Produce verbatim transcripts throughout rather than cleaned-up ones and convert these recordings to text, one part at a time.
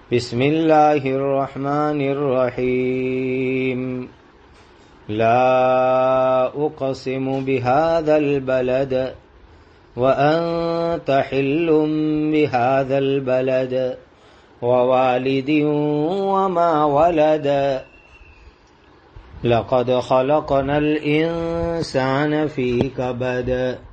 بسم اللہ الرحمن الرحیم لا اقسم بهذا البلد وانت حل بهذا البلد ووالد وما ولد لقد خلقنا الانسان في كبد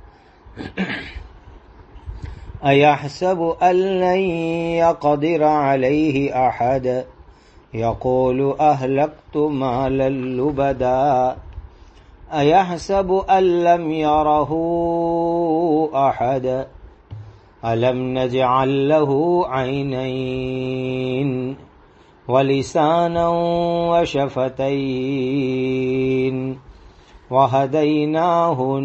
أيحسب أن لن يقدر عليه أحد يقول أهلكت مالا لبدا أيحسب أن لم يره أحد ألم نجعل له عينين ولسانا وشفتين وهديناه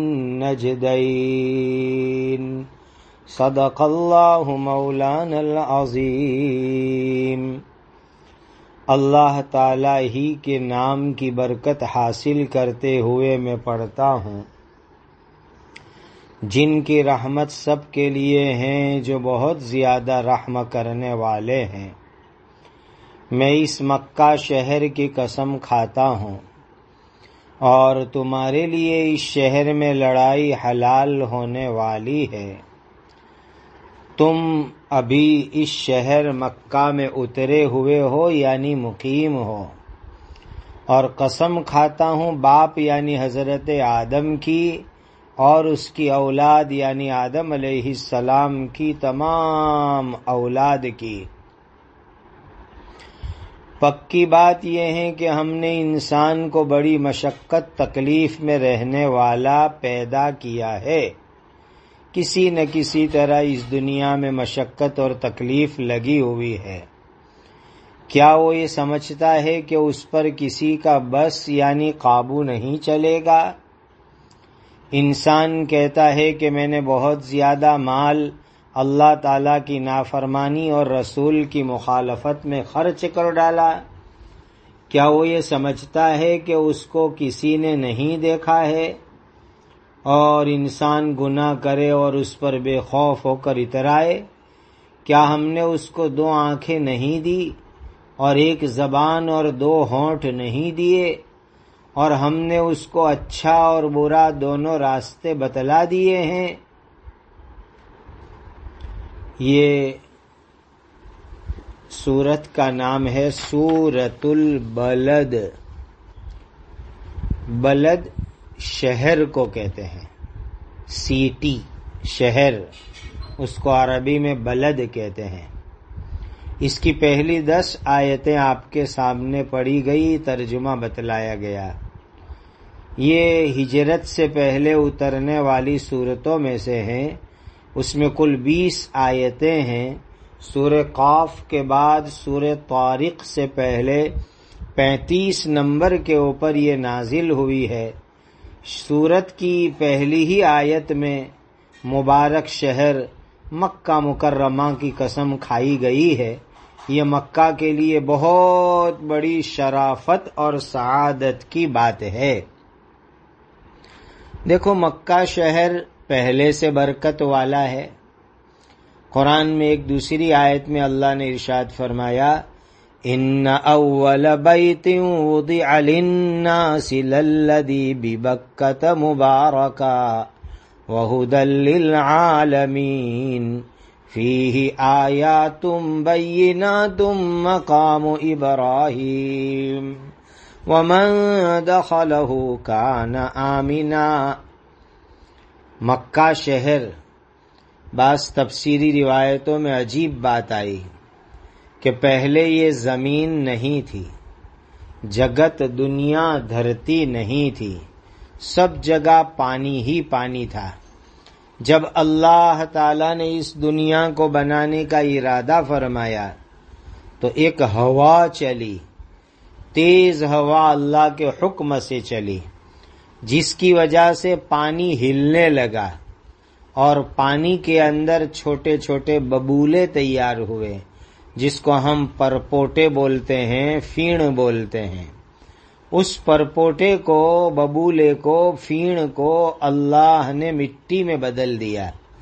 النجدين صدق اللہ مولانا العظیم۔ اللہ تعالی ہی کے نام کی برکت حاصل کرتے ہوئے میں پڑھتا ہوں، جن کی رحمت سب کے لیے ہیں، جو بہت زیادہ رحم کرنے والے ہیں۔ میں اس مکہ شہر کی قسم کھاتا ہوں اور تمہارے لیے اس شہر میں لڑائی حلال ہونے والی ہے۔ تم ابھی اس شہر مکہ میں اترے ہوئے ہو یعنی مقیم ہو، اور قسم کھاتا ہوں باپ یعنی حضرت آدم کی اور اس کی اولاد یعنی آدم علیہ السلام کی تمام اولاد کی۔ پکی بات یہ ہے کہ ہم نے انسان کو بڑی مشقت تکلیف میں رہنے والا پیدا کیا ہے۔ کسی نہ کسی طرح اس دنیا میں مشقت اور تکلیف لگی ہوئی ہے۔ کیا وہ یہ سمجھتا ہے کہ اس پر کسی کا بس یعنی قابو نہیں چلے گا؟ انسان کہتا ہے کہ میں نے بہت زیادہ مال اللہ تعالیٰ کی نافرمانی اور رسول کی مخالفت میں خرچ کر ڈالا۔ کیا وہ یہ سمجھتا ہے کہ اس کو کسی نے نہیں دیکھا ہے؟ اور انسان گناہ کرے اور اس پر بے خوف ہو کر اترائے؟ کیا ہم نے اس کو دو آنکھیں نہیں دی اور ایک زبان اور دو ہونٹ نہیں دیے، اور ہم نے اس کو اچھا اور برا دونوں راستے بتلا دیے ہیں؟ یہ سورت کا نام ہے سورۃ البلد۔ بلد شہر کو کہتے ہیں، سیٹی شہر، اس کو عربی میں بلد کہتے ہیں۔ اس کی پہلی دس آیتیں آپ کے سامنے پڑھی گئی، ترجمہ بتلایا گیا۔ یہ ہجرت سے پہلے اترنے والی سورتوں میں سے ہیں، اس میں کل بیس آیتیں ہیں۔ سورہ قاف کے بعد سورہ طارق سے پہلے پینتیس نمبر کے اوپر یہ نازل ہوئی ہے۔ سورت کی پہلی ہی آیت میں مبارک شہر مکہ مکرمہ کی قسم کھائی گئی ہے۔ یہ مکہ کے لیے بہت بڑی شرافت اور سعادت کی بات ہے۔ دیکھو مکہ شہر پہلے سے برکت والا ہے۔ قرآن میں ایک دوسری آیت میں اللہ نے ارشاد فرمایا، ان اول بیت وضع للناس للذی ببکۃ مبارکا وہدی للعالمین فیہ آیات بینات مقام ابراہیم ومن دخلہ کان آمنا۔ مکہ شہر، بعض تفسیری روایتوں میں عجیب بات آئی کہ پہلے یہ زمین نہیں تھی، جگت دنیا دھرتی نہیں تھی، سب جگہ پانی ہی پانی تھا۔ جب اللہ تعالیٰ نے اس دنیا کو بنانے کا ارادہ فرمایا تو ایک ہوا چلی، تیز ہوا اللہ کے حکم سے چلی، جس کی وجہ سے پانی ہلنے لگا اور پانی کے اندر چھوٹے چھوٹے ببولے تیار ہوئے، جس کو ہم پرپوٹے بولتے ہیں، فین بولتے ہیں۔ اس پرپوٹے کو، ببولے کو، فین کو اللہ نے مٹی میں بدل دیا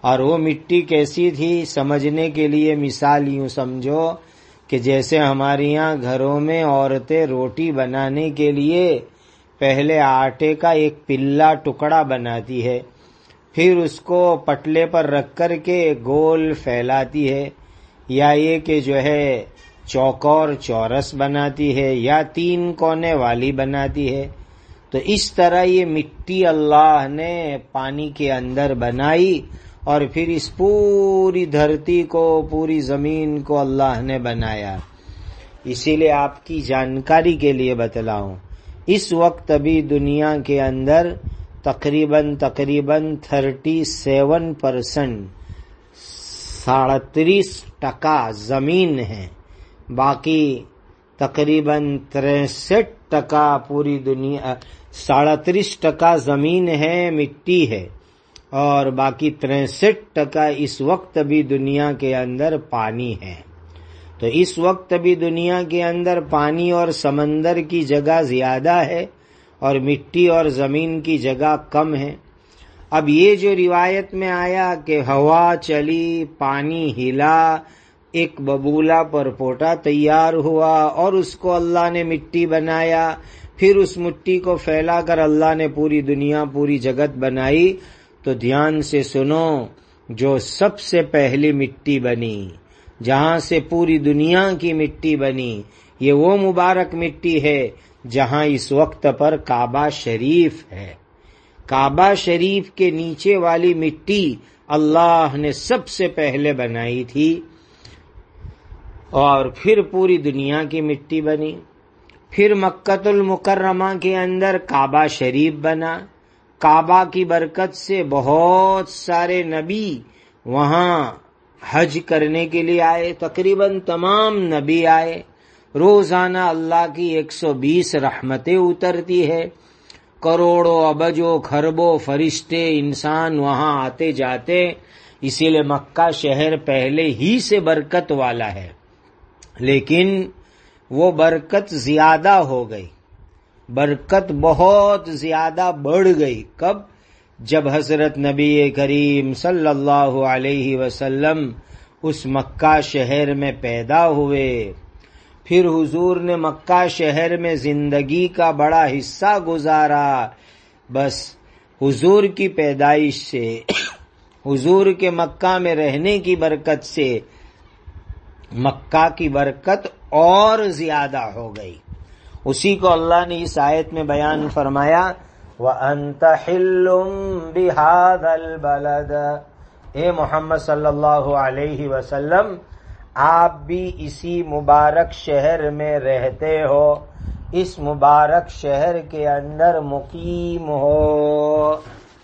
اور وہ مٹی کیسی تھی سمجھنے کے لیے مثال یوں سمجھو کہ جیسے ہمارے یہاں گھروں میں عورتیں روٹی بنانے کے لیے پہلے آٹے کا ایک پلا ٹکڑا بناتی ہے، پھر اس کو پٹلے پر رکھ کر کے گول پھیلاتی ہے، یا یہ کہ جو ہے چوکور چورس بناتی ہے یا تین کونے والی بناتی ہے، تو اس طرح یہ مٹی اللہ نے پانی کے اندر بنائی اور پھر اس پوری دھرتی کو، پوری زمین کو اللہ نے بنایا۔ اسی لیے آپ کی جانکاری کے لیے بتلاؤں، اس وقت ابھی دنیا کے اندر تقریباً تقریباً تھرٹی سیون پرسنٹ ساڑتریس ٹکا زمین ہے، باقی تقریباً تریسٹھ ٹکا پوری دنیا، ساڑتریس ٹکا زمین ہے، مٹی ہے، اور باقی تریسٹھ ٹکا اس وقت بھی دنیا کے اندر پانی ہے۔ تو اس وقت بھی دنیا کے اندر پانی اور سمندر کی جگہ زیادہ ہے اور مٹی اور زمین کی جگہ کم ہے۔ اب یہ جو روایت میں آیا کہ ہوا چلی، پانی ہلا، ایک ببولا پر پوٹا تیار ہوا اور اس کو اللہ نے مٹی بنایا، پھر اس مٹی کو پھیلا کر اللہ نے پوری دنیا، پوری جگت بنائی، تو دھیان سے سنو، جو سب سے پہلی مٹی بنی، جہاں سے پوری دنیا کی مٹی بنی، یہ وہ مبارک مٹی ہے جہاں اس وقت پر کعبہ شریف ہے۔ کعبہ شریف کے نیچے والی مٹی اللہ نے سب سے پہلے بنائی تھی اور پھر پوری دنیا کی مٹی بنی۔ پھر مکۃ المکرمہ کے اندر کعبہ شریف بنا، کعبہ کی برکت سے بہت سارے نبی وہاں حج کرنے کے لیے آئے، تقریباً تمام نبی آئے، روزانہ اللہ کی ایک سو بیس رحمتیں اترتی ہے، کروڑوں ابجوں کھربوں فرشتے انسان وہاں آتے جاتے، اسی لیے مکہ شہر پہلے ہی سے برکت والا ہے، لیکن وہ برکت زیادہ ہو گئی، برکت بہت زیادہ بڑھ گئی۔ کب؟ جب حضرت نبی کریم صلی اللہ علیہ وسلم اس مکہ شہر میں پیدا ہوئے، پھر حضور نے مکہ شہر میں زندگی کا بڑا حصہ گزارا، بس حضور کی پیدائش سے، حضور کے مکہ میں رہنے کی برکت سے مکہ کی برکت اور زیادہ ہو گئی۔ اسی کو اللہ نے اس آیت میں بیان فرمایا، وَأَنْتَ حِلٌّ بِهَذَا الْبَلَدِ، اے محمد صلی اللہ علیہ وسلم آپ بھی اسی مبارک شہر میں رہتے ہو، اس مبارک شہر کے اندر مقیم ہو۔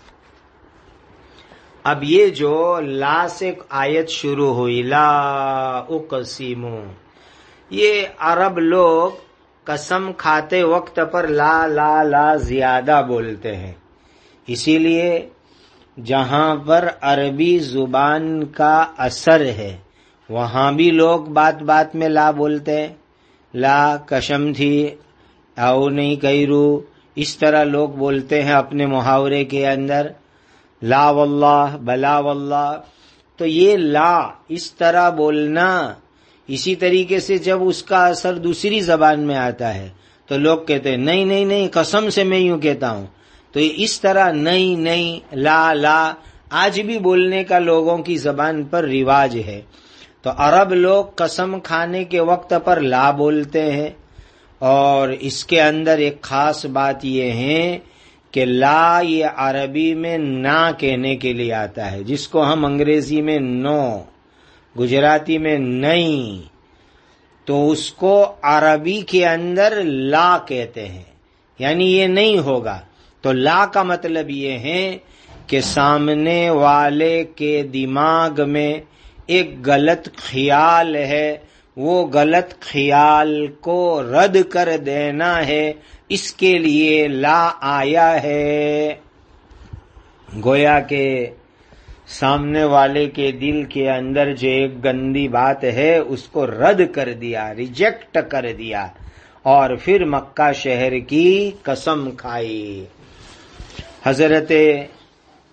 اب یہ جو لا سے آیت شروع ہوئی، لا اقسم، یہ عرب لوگ قسم کھاتے وقت پر لا لا لا زیادہ بولتے ہیں، اسی لیے جہاں پر عربی زبان کا اثر ہے وہاں بھی لوگ بات بات میں لا بولتے ہیں، لا قسم تھی، او نہیں کہرو، اس طرح لوگ بولتے ہیں اپنے محاورے کے اندر، لا واللہ، بلا واللہ۔ تو یہ لا اس طرح بولنا، اسی طریقے سے جب اس کا اثر دوسری زبان میں آتا ہے تو لوگ کہتے ہیں نہیں نہیں نہیں قسم سے میں یوں کہتا ہوں، تو یہ اس طرح نہیں نہیں لا لا آج بھی بولنے کا لوگوں کی زبان پر رواج ہے۔ تو عرب لوگ قسم کھانے کے وقت پر لا بولتے ہیں، اور اس کے اندر ایک خاص بات یہ ہے کہ لا یہ عربی میں نہ کہنے کے لیے آتا ہے، جس کو ہم انگریزی میں نو، گجراتی میں نہیں، تو اس کو عربی کے اندر لا کہتے ہیں، یعنی یہ نہیں ہوگا۔ تو لا کا مطلب یہ ہے کہ سامنے والے کے دماغ میں ایک غلط خیال ہے، وہ غلط خیال کو رد کر دینا ہے، اس کے لیے لا آیا ہے۔ گویا کہ سامنے والے کے دل کے اندر جو ایک گندی بات ہے اس کو رد کر دیا، ریجیکٹ کر دیا، اور پھر مکہ شہر کی قسم کھائی۔ حضرت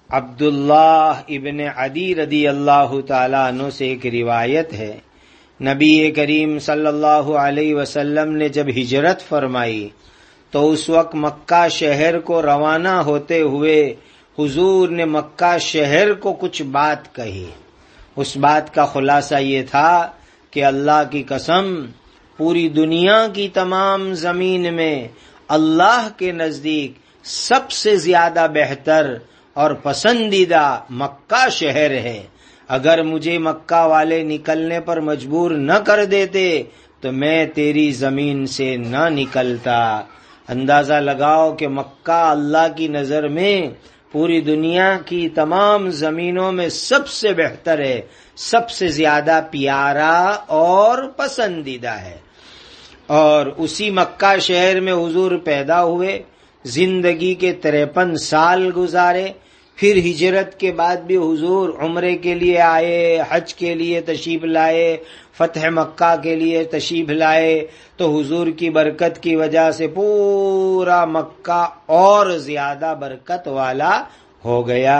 عبداللہ ابن عدی رضی اللہ تعالیٰ عنہ سے ایک روایت ہے، نبی کریم صلی اللہ علیہ وسلم نے جب ہجرت فرمائی تو اس وقت مکہ شہر کو روانہ ہوتے ہوئے حضور نے مکہ شہر کو کچھ بات کہی۔ اس بات کا خلاصہ یہ تھا کہ اللہ کی قسم پوری دنیا کی تمام زمین میں اللہ کے نزدیک سب سے زیادہ بہتر اور پسندیدہ مکہ شہر ہے۔ اگر مجھے مکہ والے نکلنے پر مجبور نہ کر دیتے تو میں تیری زمین سے نہ نکلتا۔ اندازہ لگاؤ کہ مکہ اللہ کی نظر میں پوری دنیا کی تمام زمینوں میں سب سے بہتر ہے، سب سے زیادہ پیارا اور پسندیدہ ہے۔ اور اسی مکہ شہر میں حضور پیدا ہوئے، زندگی کے تریپن سال گزارے، پھر ہجرت کے بعد بھی حضور عمرے کے لیے آئے، حج کے لیے تشریف لائے، فتح مکہ کے لیے تشریف لائے، تو حضور کی برکت کی وجہ سے پورا مکہ اور زیادہ برکت والا ہو گیا۔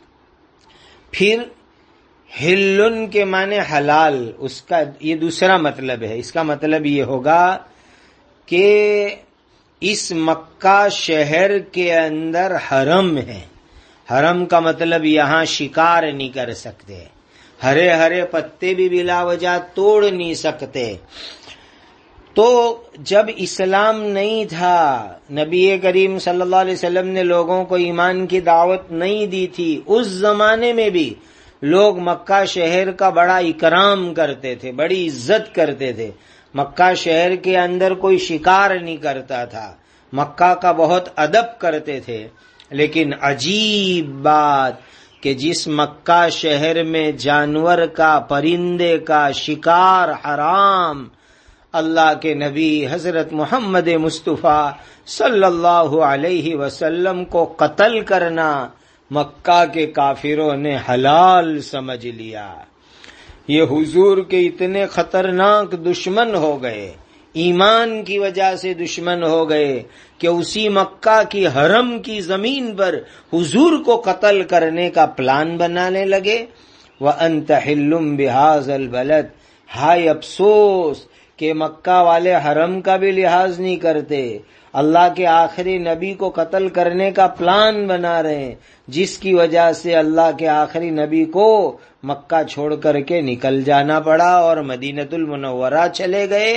پھر حلن کے معنی حلال، اس کا یہ دوسرا مطلب ہے۔ اس کا مطلب یہ ہوگا کہ اس مکہ شہر کے اندر حرم ہے۔ حرم کا مطلب یہاں شکار نہیں کر سکتے، ہرے ہرے پتے بھی بلا وجہ توڑ نہیں سکتے۔ تو جب اسلام نہیں تھا، نبی کریم صلی اللہ علیہ وسلم نے لوگوں کو ایمان کی دعوت نہیں دی تھی، اس زمانے میں بھی لوگ مکہ شہر کا بڑا اکرام کرتے تھے، بڑی عزت کرتے تھے۔ مکہ شہر کے اندر کوئی شکار نہیں کرتا تھا، مکہ کا بہت ادب کرتے تھے۔ لیکن عجیب بات کہ جس مکہ شہر میں جانور کا، پرندے کا شکار حرام، اللہ کے نبی حضرت محمد مصطفیٰ صلی اللہ علیہ وسلم کو قتل کرنا مکہ کے کافروں نے حلال سمجھ لیا۔ یہ حضور کے اتنے خطرناک دشمن ہو گئے، ایمان کی وجہ سے دشمن ہو گئے کہ اسی مکہ کی حرم کی زمین پر حضور کو قتل کرنے کا پلان بنانے لگے۔ وَأَنْتَ حِلٌّ بِهَذَا الْبَلَدِ، ہائے افسوس کہ مکہ والے حرم کا بھی لحاظ نہیں کرتے، اللہ کے آخری نبی کو قتل کرنے کا پلان بنا رہے ہیں، جس کی وجہ سے اللہ کے آخری نبی کو مکہ چھوڑ کر کے نکل جانا پڑا اور مدینۃ المنورہ چلے گئے۔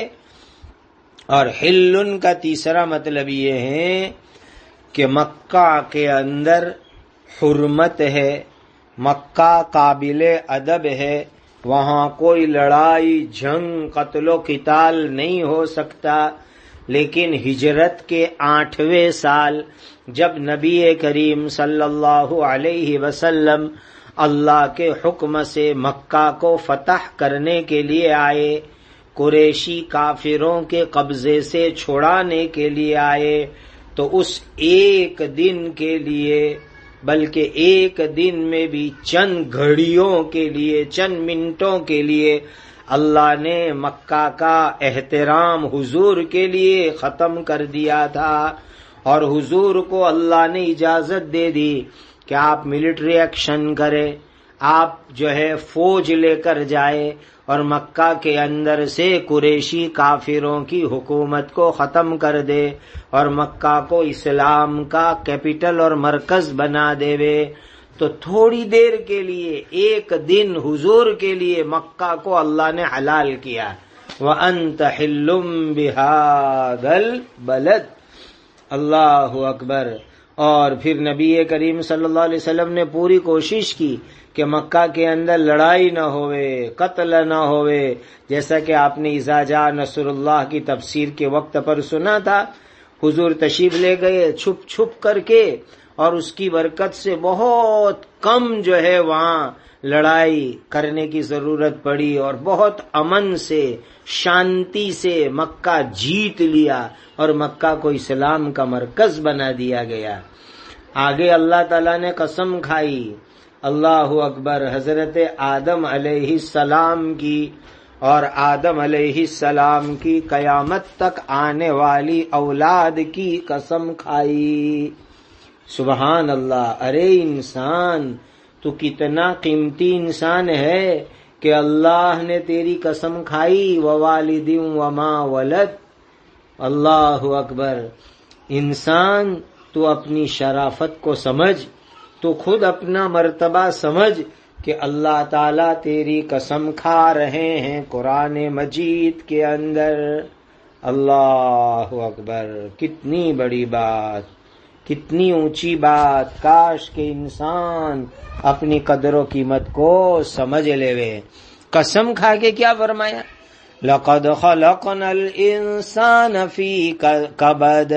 اور حلن کا تیسرا مطلب یہ ہے کہ مکہ کے اندر حرمت ہے، مکہ قابل ادب ہے، وہاں کوئی لڑائی جنگ قتل و قتال نہیں ہو سکتا۔ لیکن ہجرت کے آٹھویں سال جب نبی کریم صلی اللہ علیہ وسلم اللہ کے حکم سے مکہ کو فتح کرنے کے لیے آئے، قریشی کافروں کے قبضے سے چھڑانے کے لیے آئے، تو اس ایک دن کے لیے، بلکہ ایک دن میں بھی چند گھڑیوں کے لیے، چند منٹوں کے لیے اللہ نے مکہ کا احترام حضور کے لیے ختم کر دیا تھا، اور حضور کو اللہ نے اجازت دے دی کہ آپ ملٹری ایکشن کریں، آپ جو ہے فوج لے کر جائے اور مکہ کے اندر سے قریشی کافروں کی حکومت کو ختم کر دے اور مکہ کو اسلام کا کیپٹل اور مرکز بنا دے۔ تو تھوڑی دیر کے لیے، ایک دن حضور کے لیے مکہ کو اللہ نے حلال کیا۔ وَأَنْتَ حِلٌّ بِهَذَا الْبَلَدِ، اللہ اکبر۔ اور پھر نبی کریم صلی اللہ علیہ وسلم نے پوری کوشش کی کہ مکہ کے اندر لڑائی نہ ہوئے، قتل نہ ہوئے، جیسا کہ آپ نے اذا جاء نصر اللہ کی تفسیر کے وقت پر سنا تھا۔ حضور تشریف لے گئے چھپ چھپ کر کے، اور اس کی برکت سے بہت کم جو ہے وہاں لڑائی کرنے کی ضرورت پڑی، اور بہت امن سے، شانتی سے مکہ جیت لیا اور مکہ کو اسلام کا مرکز بنا دیا گیا۔ آگے اللہ تعالیٰ نے قسم کھائی، اللہ اکبر، حضرت آدم علیہ السلام کی اور آدم علیہ السلام کی قیامت تک آنے والی اولاد کی قسم کھائی۔ سبحان اللہ. ارے انسان تو کتنا قیمتی انسان ہے کہ اللہ نے تیری قسم کھائی ووالد وما ولد. اللہ اکبر. انسان تو اپنی شرافت کو سمجھ، تو خود اپنا مرتبہ سمجھ کہ اللہ تعالیٰ تیری قسم کھا رہے ہیں قرآن مجید کے اندر. اللہ اکبر. کتنی بڑی بات، کتنی اونچی بات. کاش کہ انسان اپنی قدر و قیمت کو سمجھ لے وے. قسم کھا کے کیا فرمایا؟ لقد خلقنا الانسان فی کبد.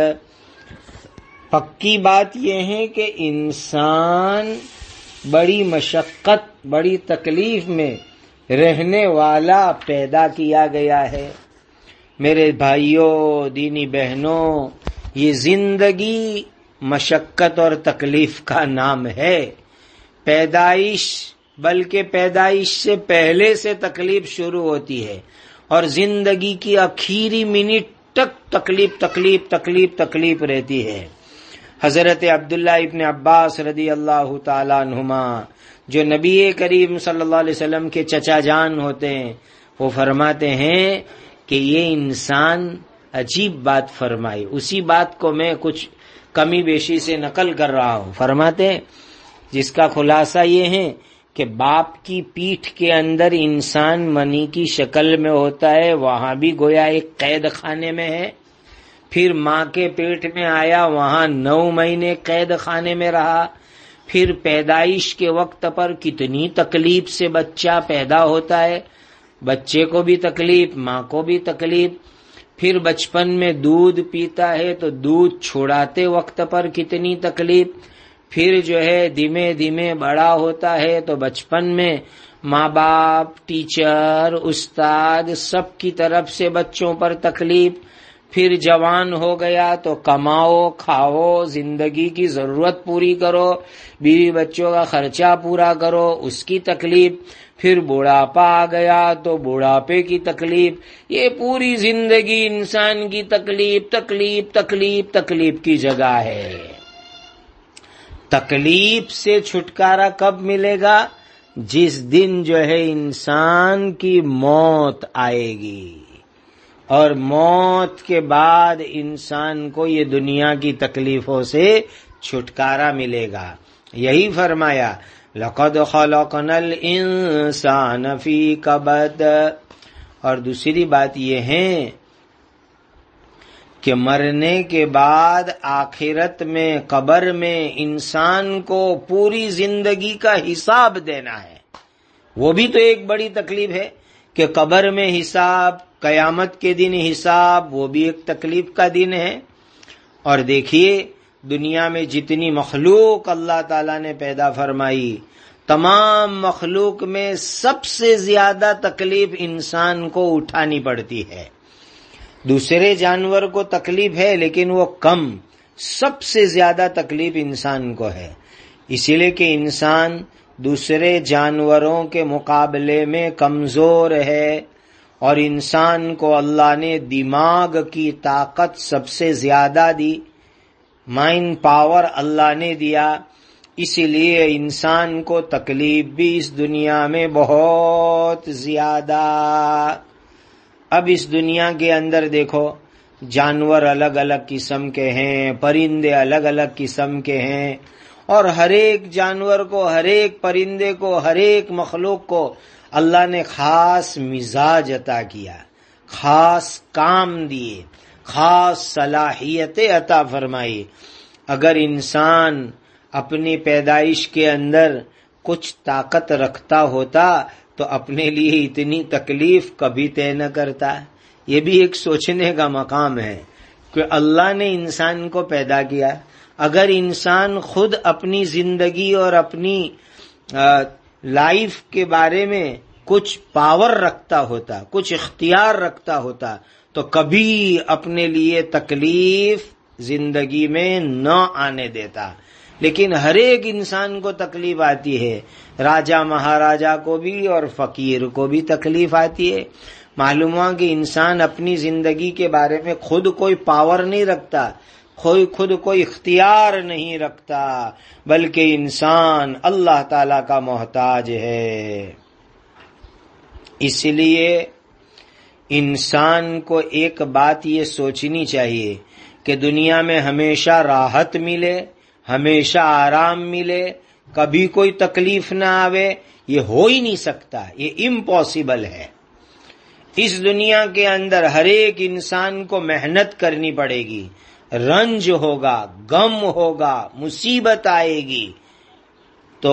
پکی بات یہ ہے کہ انسان بڑی مشقت، بڑی تکلیف میں رہنے والا پیدا کیا گیا ہے. میرے بھائیوں، دینی بہنوں، یہ زندگی مشقت اور تکلیف کا نام ہے. پیدائش، بلکہ پیدائش سے پہلے سے تکلیف شروع ہوتی ہے اور زندگی کی آخری منٹ تک تکلیف تکلیف تکلیف تکلیف رہتی ہے. حضرت عبداللہ ابن عباس رضی اللہ تعالیٰ عنہما، جو نبی کریم صلی اللہ علیہ وسلم کے چچا جان ہوتے ہیں، وہ فرماتے ہیں کہ یہ انسان عجیب بات فرمائی. اسی بات کو میں کچھ کمی بیشی سے نقل کر رہا ہوں. فرماتے ہیں جس کا خلاصہ یہ ہے کہ باپ کی پیٹھ کے اندر انسان منی کی شکل میں ہوتا ہے، وہاں بھی گویا ایک قید خانے میں ہے. پھر ماں کے پیٹ میں آیا، وہاں نو مہینے قید خانے میں رہا. پھر پیدائش کے وقت پر کتنی تکلیف سے بچہ پیدا ہوتا ہے، بچے کو بھی تکلیف، ماں کو بھی تکلیف. پھر بچپن میں دودھ پیتا ہے تو دودھ چھوڑاتے وقت پر کتنی تکلیف. پھر جو ہے دھیمے دھیمے بڑا ہوتا ہے تو بچپن میں ماں باپ، ٹیچر، استاد سب کی طرف سے بچوں پر تکلیف. پھر جوان ہو گیا تو کماؤ، کھاؤ، زندگی کی ضرورت پوری کرو، بیوی بچوں کا خرچہ پورا کرو، اس کی تکلیف. پھر بڑھاپا آ گیا تو بڑھاپے کی تکلیف. یہ پوری زندگی انسان کی تکلیف تکلیف تکلیف تکلیف کی جگہ ہے. تکلیف سے چھٹکارا کب ملے گا؟ جس دن جو ہے انسان کی موت آئے گی، اور موت کے بعد انسان کو یہ دنیا کی تکلیفوں سے چھٹکارا ملے گا. یہی فرمایا لقد خلقنا الانسان فی کبد. اور دوسری بات یہ ہے کہ مرنے کے بعد آخرت میں، قبر میں انسان کو پوری زندگی کا حساب دینا ہے. وہ بھی تو ایک بڑی تکلیف ہے کہ قبر میں حساب، قیامت کے دن حساب، وہ بھی ایک تکلیف کا دن ہے. اور دیکھیے دنیا میں جتنی مخلوق اللہ تعالیٰ نے پیدا فرمائی، تمام مخلوق میں سب سے زیادہ تکلیف انسان کو اٹھانی پڑتی ہے. دوسرے جانور کو تکلیف ہے لیکن وہ کم، سب سے زیادہ تکلیف انسان کو ہے. اسی لیے کہ انسان دوسرے جانوروں کے مقابلے میں کمزور ہے، اور انسان کو اللہ نے دماغ کی طاقت سب سے زیادہ دی، مائنڈ پاور اللہ نے دیا. اسی لیے انسان کو تکلیف بھی اس دنیا میں بہت زیادہ. اب اس دنیا کے اندر دیکھو، جانور الگ الگ قسم کے ہیں، پرندے الگ الگ قسم کے ہیں، اور ہر ایک جانور کو، ہر ایک پرندے کو، ہر ایک مخلوق کو اللہ نے خاص مزاج عطا کیا، خاص کام دیے، خاص صلاحیتیں عطا فرمائی. اگر انسان اپنی پیدائش کے اندر کچھ طاقت رکھتا ہوتا تو اپنے لیے اتنی تکلیف کبھی طے نہ کرتا. یہ بھی ایک سوچنے کا مقام ہے کہ اللہ نے انسان کو پیدا کیا. اگر انسان خود اپنی زندگی اور اپنی لائف کے بارے میں کچھ پاور رکھتا ہوتا، کچھ اختیار رکھتا ہوتا، تو کبھی اپنے لیے تکلیف زندگی میں نہ آنے دیتا. لیکن ہر ایک انسان کو تکلیف آتی ہے، راجا مہاراجا کو بھی اور فقیر کو بھی تکلیف آتی ہے. معلوم ہوا کہ انسان اپنی زندگی کے بارے میں خود کوئی پاور نہیں رکھتا، خود کو اختیار نہیں رکھتا، بلکہ انسان اللہ تعالی کا محتاج ہے۔ اس لیے انسان کو ایک بات یہ سوچنی چاہیے کہ دنیا میں ہمیشہ راحت ملے، ہمیشہ آرام ملے، کبھی کوئی تکلیف نہ آوے، یہ ہو ہی نہیں سکتا، یہ امپاسبل ہے۔ اس دنیا کے اندر ہر ایک انسان کو محنت کرنی پڑے گی، رنج ہوگا، غم ہوگا، مصیبت آئے گی۔ تو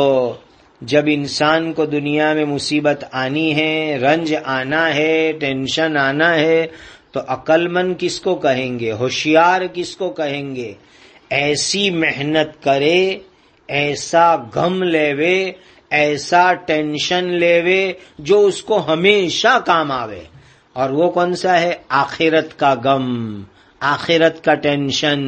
جب انسان کو دنیا میں مصیبت آنی ہے، رنج آنا ہے، ٹینشن آنا ہے، تو عقل مند کس کو کہیں گے، ہوشیار کس کو کہیں گے؟ ایسی محنت کرے، ایسا غم لیوے، ایسا ٹینشن لیوے جو اس کو ہمیشہ کام آوے۔ اور وہ کون سا ہے؟ آخرت کا غم، آخرت کا ٹینشن،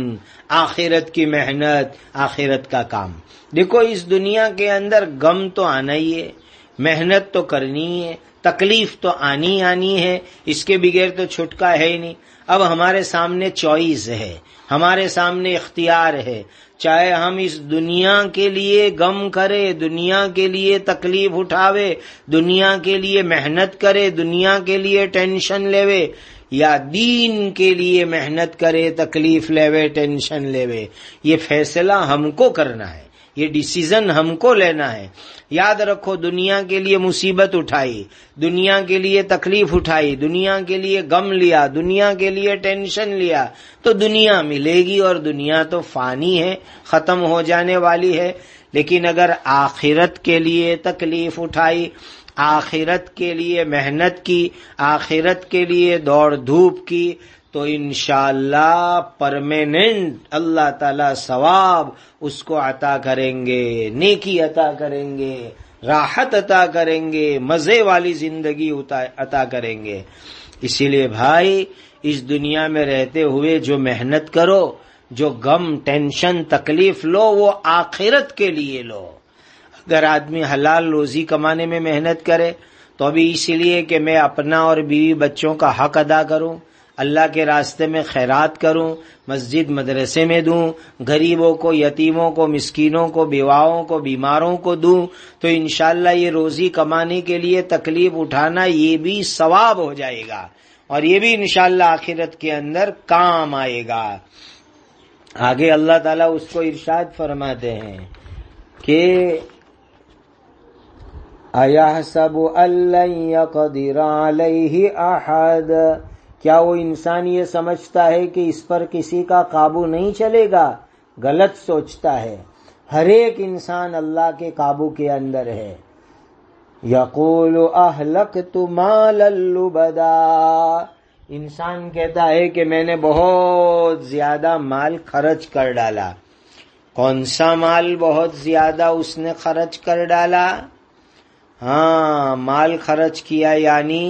آخرت کی محنت، آخرت کا کام۔ دیکھو اس دنیا کے اندر غم تو آنا ہی ہے، محنت تو کرنی ہے، تکلیف تو آنی آنی ہے، اس کے بغیر تو چھٹکا ہے ہی نہیں۔ اب ہمارے سامنے چوائس ہے، ہمارے سامنے اختیار ہے، چاہے ہم اس دنیا کے لیے غم کرے، دنیا کے لیے تکلیف اٹھاوے، دنیا کے لیے محنت کرے، دنیا کے لیے ٹینشن لیوے، یا دین کے لیے محنت کرے، تکلیف لیوے، ٹینشن لیوے۔ یہ فیصلہ ہم کو کرنا ہے، یہ ڈیسیزن ہم کو لینا ہے۔ یاد رکھو، دنیا کے لیے مصیبت اٹھائی، دنیا کے لیے تکلیف اٹھائی، دنیا کے لیے غم لیا، دنیا کے لیے ٹینشن لیا، تو دنیا ملے گی، اور دنیا تو فانی ہے، ختم ہو جانے والی ہے۔ لیکن اگر آخرت کے لیے تکلیف اٹھائی، آخرت کے لیے محنت کی، آخرت کے لیے دوڑ دھوپ کی، تو انشاءاللہ پرماننٹ اللہ تعالی ثواب اس کو عطا کریں گے، نیکی عطا کریں گے، راحت عطا کریں گے، مزے والی زندگی عطا کریں گے۔ اسی لیے بھائی، اس دنیا میں رہتے ہوئے جو محنت کرو، جو غم، ٹینشن، تکلیف لو، وہ آخرت کے لیے لو۔ اگر آدمی حلال روزی کمانے میں محنت کرے تو ابھی اسی لیے کہ میں اپنا اور بیوی بچوں کا حق ادا کروں، اللہ کے راستے میں خیرات کروں، مسجد مدرسے میں دوں، غریبوں کو، یتیموں کو، مسکینوں کو، بیواؤں کو، بیماروں کو دوں، تو انشاءاللہ یہ روزی کمانے کے لیے تکلیف اٹھانا یہ بھی ثواب ہو جائے گا، اور یہ بھی انشاءاللہ آخرت کے اندر کام آئے گا۔ آگے اللہ تعالیٰ اس کو ارشاد فرماتے ہیں کہ اَيَحْسَبُ أَن لَّن يَقْدِرَ عَلَيْهِ أَحَدٌ، کیا وہ انسان یہ سمجھتا ہے کہ اس پر کسی کا قابو نہیں چلے گا؟ غلط سوچتا ہے۔ ہر ایک انسان اللہ کے قابو کے اندر ہے۔ یقول اہلکت مالا لبدا، انسان کہتا ہے کہ میں نے بہت زیادہ مال خرچ کر ڈالا۔ کون سا مال بہت زیادہ اس نے خرچ کر ڈالا؟ ہاں، مال خرچ کیا یعنی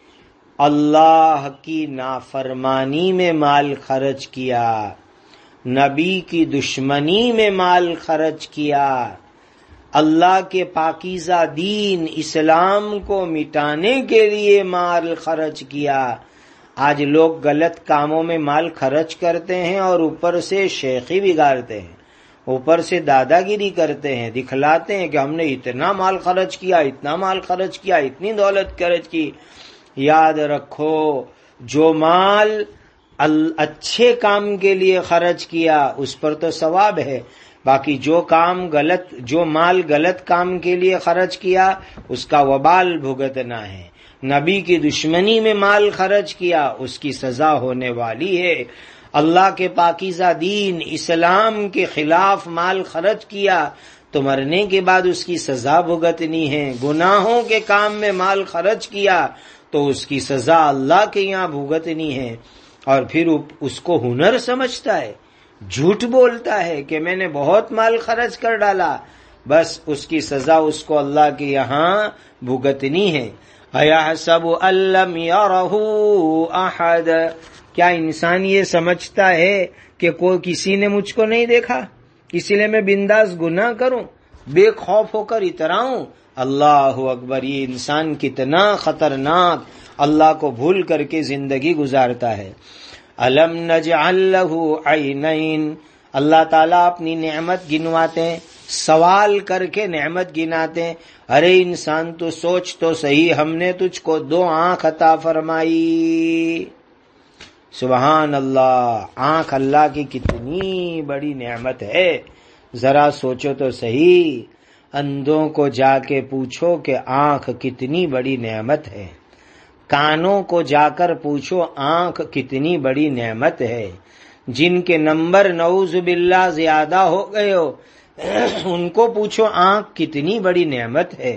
اللہ کی نافرمانی میں مال خرچ کیا، نبی کی دشمنی میں مال خرچ کیا، اللہ کے پاکیزہ دین اسلام کو مٹانے کے لیے مال خرچ کیا۔ آج لوگ غلط کاموں میں مال خرچ کرتے ہیں اور اوپر سے شیخی بگاڑتے ہیں، اوپر سے دادا گیری کرتے ہیں، دکھلاتے ہیں کہ ہم نے اتنا مال خرچ کیا، اتنا مال خرچ کیا، اتنی دولت خرچ کی۔ یاد رکھو، جو مال اچھے کام کے لیے خرچ کیا اس پر تو ثواب ہے، باقی جو کام غلط، جو مال غلط کام کے لیے خرچ کیا اس کا وبال بھگتنا ہے۔ نبی کی دشمنی میں مال خرچ کیا، اس کی سزا ہونے والی ہے۔ اللہ کے پاکیزہ دین اسلام کے خلاف مال خرچ کیا تو مرنے کے بعد اس کی سزا بھگتنی ہے۔ گناہوں کے کام میں مال خرچ کیا تو اس کی سزا اللہ کے یہاں بھگتنی ہے۔ اور پھر اس کو ہنر سمجھتا ہے، جھوٹ بولتا ہے کہ میں نے بہت مال خرچ کر ڈالا، بس اس کی سزا اس کو اللہ کے یہاں بھگتنی ہے۔ اَيَحْسَبُ أَن لَّمْ يَرَهُ أَحَدٌ، کیا انسان یہ سمجھتا ہے کہ کوئی کسی نے مجھ کو نہیں دیکھا، اسی لیے میں بنداس گناہ کروں، بے خوف ہو کر اتراؤں؟ اللہ اکبر! یہ انسان کتنا خطرناک اللہ کو بھول کر کے زندگی گزارتا ہے۔ الم نجعل لہ عینین، اللہ تعالیٰ اپنی نعمت گنواتے ہیں، سوال کر کے نعمت گناتے ہیں. ارے انسان تو سوچ تو صحیح، ہم نے تجھ کو دو آنکھ عطا فرمائی. سبحان اللہ، آنکھ اللہ کی کتنی بڑی نعمت ہے، ذرا سوچو تو صحیح. اندھوں کو جا کے پوچھو کہ آنکھ کتنی بڑی نعمت ہے، کانوں کو جا کر پوچھو آنکھ کتنی بڑی نعمت ہے. جن کے نمبر نعوذ باللہ زیادہ ہو گئے ہو ان کو پوچھو آنکھ کتنی بڑی نعمت ہے.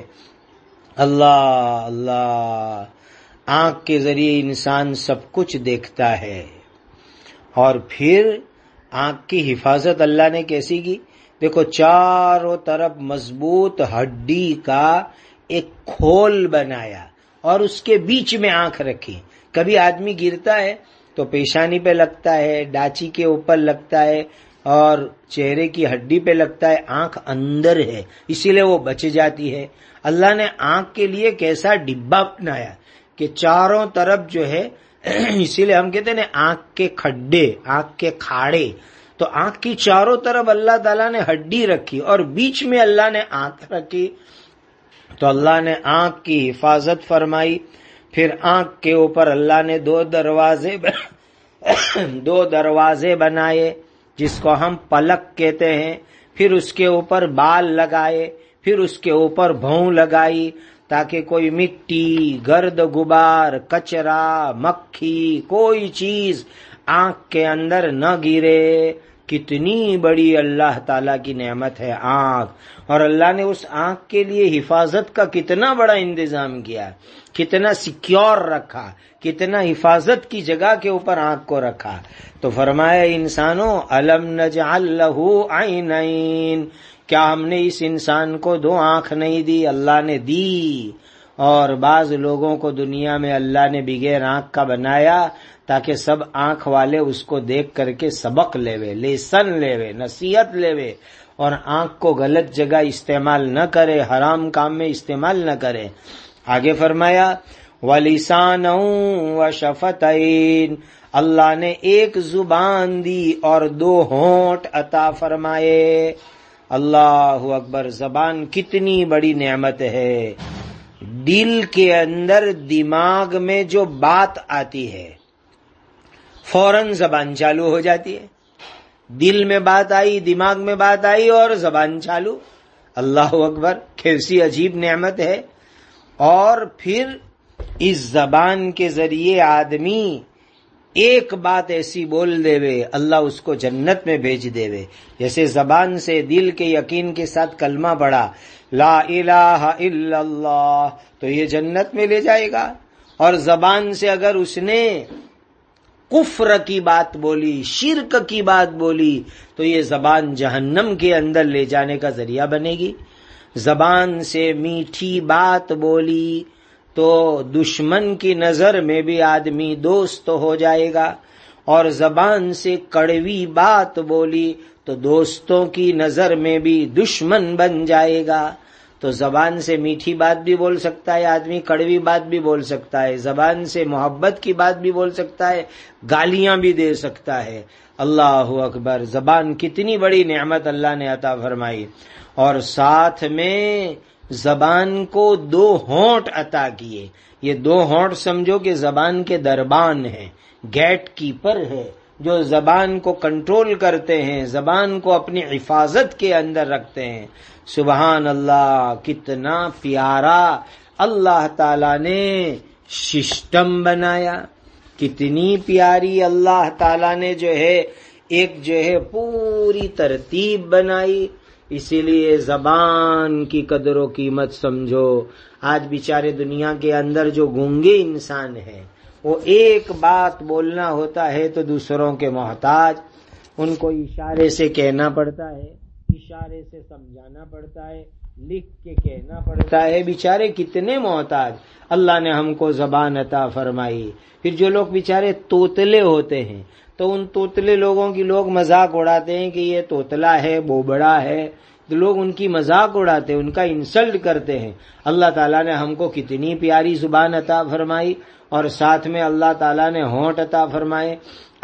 اللہ اللہ، آنکھ کے ذریعے انسان سب کچھ دیکھتا ہے. اور پھر آنکھ کی حفاظت اللہ نے کیسی کی؟ دیکھو، چاروں طرف مضبوط ہڈی کا ایک کھول بنایا اور اس کے بیچ میں آنکھ رکھی. کبھی آدمی گرتا ہے تو پیشانی پہ لگتا ہے، ڈاچی کے اوپر لگتا ہے اور چہرے کی ہڈی پہ لگتا ہے، آنکھ اندر ہے اسی لیے وہ بچ جاتی ہے. اللہ نے آنکھ کے لیے کیسا ڈبہ بنایا کہ چاروں طرف جو ہے اسی لیے ہم کہتے ہیں آنکھ کے کھڈے، آنکھ کے کھاڑے. تو آنکھ کی چاروں طرف اللہ تعالیٰ نے ہڈی رکھی اور بیچ میں اللہ نے آنکھ رکھی. تو اللہ نے آنکھ کی حفاظت فرمائی. پھر آنکھ کے اوپر اللہ نے دو دروازے دو دروازے بنائے جس کو ہم پلک کہتے ہیں. پھر اس کے اوپر بال لگائے، پھر اس کے اوپر بھوں لگائی تاکہ کوئی مٹی، گرد غبار، کچرا، مکھی، کوئی چیز آنکھ کے اندر نہ گرے. کتنی بڑی اللہ تعالیٰ کی نعمت ہے آنکھ. اور اللہ نے اس آنکھ کے لیے حفاظت کا کتنا بڑا انتظام کیا، کتنا سیکیور رکھا، کتنا حفاظت کی جگہ کے اوپر آنکھ کو رکھا. تو فرمایا انسانوں الم نجعل لہ عینین، کیا ہم نے اس انسان کو دو آنکھ نہیں دی؟ اللہ نے دی. اور بعض لوگوں کو دنیا میں اللہ نے بغیر آنکھ کا بنایا تاکہ سب آنکھ والے اس کو دیکھ کر کے سبق لیوے، لیسن لیوے، نصیحت لیوے، اور آنکھ کو غلط جگہ استعمال نہ کرے، حرام کام میں استعمال نہ کرے. آگے فرمایا وَلِسَانًا وَشَفَتَيْن، اللہ نے ایک زبان دی اور دو ہونٹ عطا فرمائے. اللہ اکبر، زبان کتنی بڑی نعمت ہے. دل کے اندر، دماغ میں جو بات آتی ہے فوراً زبان چالو ہو جاتی ہے. دل میں بات آئی، دماغ میں بات آئی اور زبان چالو. اللہ اکبر، کیسی عجیب نعمت ہے. اور پھر اس زبان کے ذریعے آدمی ایک بات ایسی بول دے وے اللہ اس کو جنت میں بھیج دے وے. جیسے زبان سے دل کے یقین کے ساتھ کلمہ پڑھا لا الہ الا اللہ تو یہ جنت میں لے جائے گا. اور زبان سے اگر اس نے کفر کی بات بولی، شرک کی بات بولی تو یہ زبان جہنم کے اندر لے جانے کا ذریعہ بنے گی. زبان سے میٹھی بات بولی تو دشمن کی نظر میں بھی آدمی دوست ہو جائے گا، اور زبان سے کڑوی بات بولی تو دوستوں کی نظر میں بھی دشمن بن جائے گا. تو زبان سے میٹھی بات بھی بول سکتا ہے آدمی، کڑوی بات بھی بول سکتا ہے، زبان سے محبت کی بات بھی بول سکتا ہے، گالیاں بھی دے سکتا ہے. اللہ اکبر، زبان کتنی بڑی نعمت اللہ نے عطا فرمائی. اور ساتھ میں زبان کو دو ہونٹ عطا کیے. یہ دو ہونٹ سمجھو کہ زبان کے دربان ہیں، گیٹ کیپر ہے جو زبان کو کنٹرول کرتے ہیں، زبان کو اپنی حفاظت کے اندر رکھتے ہیں. سبحان اللہ، کتنا پیارا اللہ تعالی نے سسٹم بنایا، کتنی پیاری اللہ تعالی نے جو ہے ایک جو ہے پوری ترتیب بنائی. اسی لیے زبان کی قدر و قیمت سمجھو. آج بیچارے دنیا کے اندر جو گونگے انسان ہیں وہ ایک بات بولنا ہوتا ہے تو دوسروں کے محتاج، ان کو اشارے سے کہنا پڑتا ہے، اشارے سے سمجھانا پڑتا ہے، لکھ کے کہنا پڑتا ہے. بیچارے کتنے محتاج. اللہ نے ہم کو زبان عطا فرمائی. پھر جو لوگ بیچارے توتلے ہوتے ہیں تو ان توتلے لوگوں کی لوگ مذاق اڑاتے ہیں کہ یہ توتلا ہے، بوبڑا ہے، تو لوگ ان کی مذاق اڑاتے ہیں، ان کا انسلٹ کرتے ہیں. اللہ تعالیٰ نے ہم کو کتنی پیاری زبان عطا فرمائی اور ساتھ میں اللہ تعالیٰ نے ہونٹ عطا فرمائے.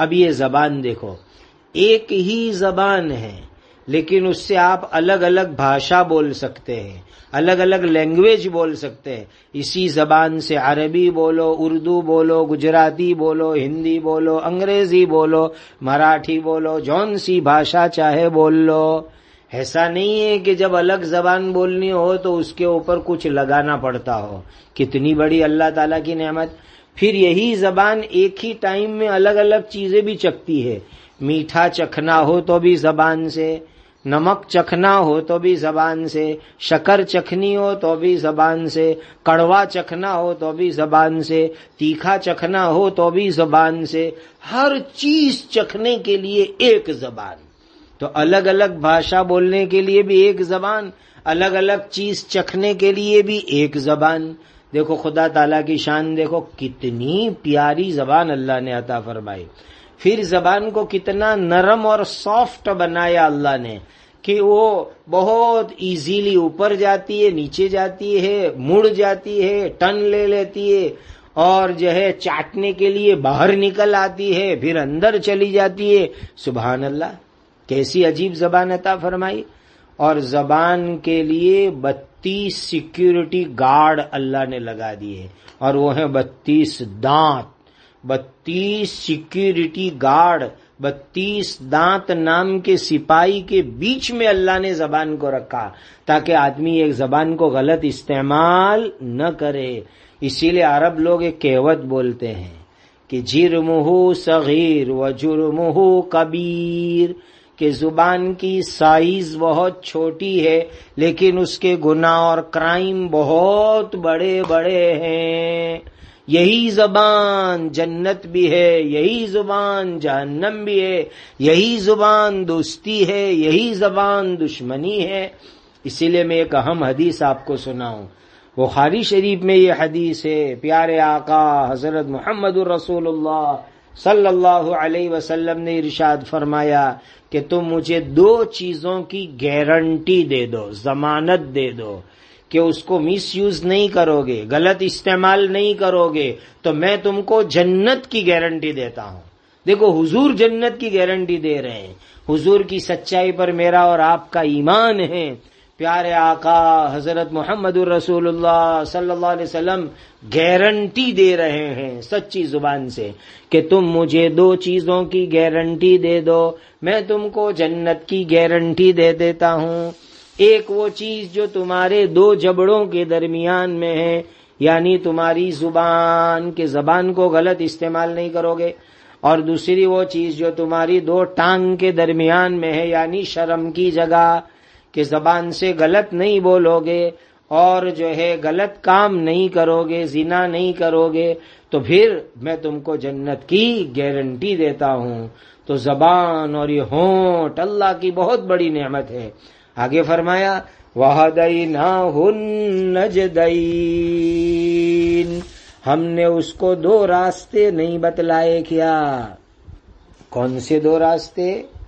اب یہ زبان دیکھو، ایک ہی زبان ہے لیکن اس سے آپ الگ الگ بھاشا بول سکتے ہیں، الگ الگ لینگویج بول سکتے ہیں. اسی زبان سے عربی بولو، اردو بولو، گجراتی بولو، ہندی بولو، انگریزی بولو، مراٹھی بولو، جون سی بھاشا چاہے بول لو. ایسا نہیں ہے کہ جب الگ زبان بولنی ہو تو اس کے اوپر کچھ لگانا پڑتا ہو. کتنی بڑی اللہ تعالیٰ کی نعمت. پھر یہی زبان ایک ہی ٹائم میں الگ الگ چیزیں بھی چکھتی ہے. میٹھا چکھنا ہو تو بھی زبان سے، نمک چکھنا ہو تو بھی زبان سے، شکر چکھنی ہو تو بھی زبان سے، کڑوا چکھنا ہو تو بھی زبان سے، تیکھا چکھنا ہو تو بھی زبان سے. ہر چیز چکھنے کے لیے ایک زبان. تو الگ الگ بھاشا بولنے کے لیے بھی ایک زبان، الگ الگ چیز چکھنے کے لیے بھی ایک زبان. دیکھو خدا تعالیٰ کی شان دیکھو، کتنی پیاری زبان اللہ نے عطا فرمائی. پھر زبان کو کتنا نرم اور سافٹ بنایا اللہ نے کہ وہ بہت ایزیلی اوپر جاتی ہے، نیچے جاتی ہے، مڑ جاتی ہے، ٹن لے لیتی ہے، اور جو ہے چاٹنے کے لیے باہر نکل آتی ہے، پھر اندر چلی جاتی ہے. سبحان اللہ، کیسی عجیب زبان عطا فرمائی. اور زبان کے لیے بتیس سیکیورٹی گارڈ اللہ نے لگا دیے، اور وہ ہیں بتیس دانت. بتیس سیکیورٹی گارڈ، بتیس دانت نام کے سپاہی کے بیچ میں اللہ نے زبان کو رکھا تاکہ آدمی ایک زبان کو غلط استعمال نہ کرے. اسی لیے عرب لوگ ایک کہوت بولتے ہیں کہ جرمہ صغیر و جرمہ کبیر، کہ زبان کی سائز بہت چھوٹی ہے لیکن اس کے گناہ اور کرائم بہت بڑے بڑے ہیں. یہی زبان جنت بھی ہے، یہی زبان جہنم بھی ہے، یہی زبان دوستی ہے، یہی زبان دشمنی ہے. اسی لیے میں ایک اہم حدیث آپ کو سناؤں. بخاری شریف میں یہ حدیث ہے، پیارے آقا حضرت محمد الرسول اللہ صلی اللہ علیہ وسلم نے ارشاد فرمایا کہ تم مجھے دو چیزوں کی گارنٹی دے دو، ضمانت دے دو کہ اس کو مس یوز نہیں کرو گے، غلط استعمال نہیں کرو گے تو میں تم کو جنت کی گارنٹی دیتا ہوں. دیکھو حضور جنت کی گارنٹی دے رہے ہیں. حضور کی سچائی پر میرا اور آپ کا ایمان ہے. پیارے آقا حضرت محمد الرسول اللہ صلی اللہ علیہ وسلم گارنٹی دے رہے ہیں سچی زبان سے کہ تم مجھے دو چیزوں کی گارنٹی دے دو، میں تم کو جنت کی گارنٹی دے دیتا ہوں. ایک وہ چیز جو تمہارے دو جبڑوں کے درمیان میں ہے، یعنی تمہاری زبان کے زبان کو غلط استعمال نہیں کرو گے، اور دوسری وہ چیز جو تمہاری دو ٹانگ کے درمیان میں ہے، یعنی شرم کی جگہ، کہ زبان سے غلط نہیں بولو گے اور جو ہے غلط کام نہیں کرو گے، زنا نہیں کرو گے، تو پھر میں تم کو جنت کی گارنٹی دیتا ہوں. تو زبان اور یہ ہونٹ اللہ کی بہت بڑی نعمت ہے. آگے فرمایا وَهَدَيْنَاهُ النَّجْدَيْنِ، ہم نے اس کو دو راستے نہیں بتلائے کیا. کون سے دو راستے؟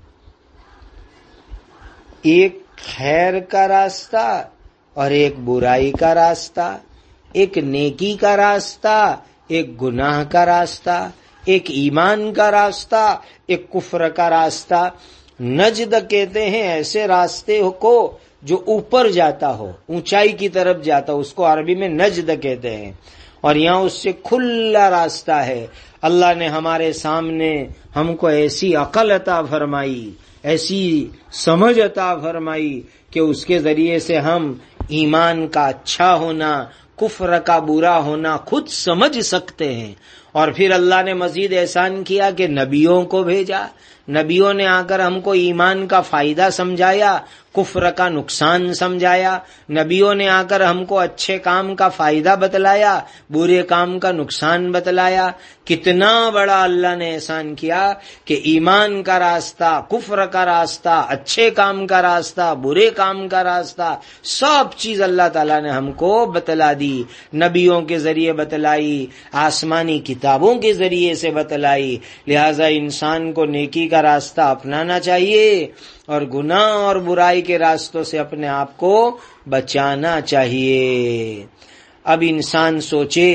ایک خیر کا راستہ اور ایک برائی کا راستہ، ایک نیکی کا راستہ، ایک گناہ کا راستہ، ایک ایمان کا راستہ، ایک کفر کا راستہ. نجد کہتے ہیں ایسے راستے کو جو اوپر جاتا ہو، اونچائی کی طرف جاتا ہو، اس کو عربی میں نجد کہتے ہیں. اور یہاں اس سے کھلا راستہ ہے. اللہ نے ہمارے سامنے ہم کو ایسی عقل عطا فرمائی، ایسی سمجھ عطا فرمائی کہ اس کے ذریعے سے ہم ایمان کا اچھا ہونا، کفر کا برا ہونا خود سمجھ سکتے ہیں. اور پھر اللہ نے مزید احسان کیا کہ نبیوں کو بھیجا. نبیوں نے آ کر ہم کو ایمان کا فائدہ سمجھایا، کفر کا نقصان سمجھایا. نبیوں نے آ کر ہم کو اچھے کام کا فائدہ بتلایا، برے کام کا نقصان بتلایا. کتنا بڑا اللہ نے احسان کیا کہ ایمان کا راستہ، کفر کا راستہ، اچھے کام کا راستہ، برے کام کا راستہ، سب چیز اللہ تعالیٰ نے ہم کو بتلا دی. نبیوں کے ذریعے بتلائی، آسمانی کتابوں کے ذریعے سے بتلائی. لہذا انسان کو نیکی کا راستہ اپنانا چاہیے اور گناہ اور برائی کے راستوں سے اپنے آپ کو بچانا چاہیے. اب انسان سوچے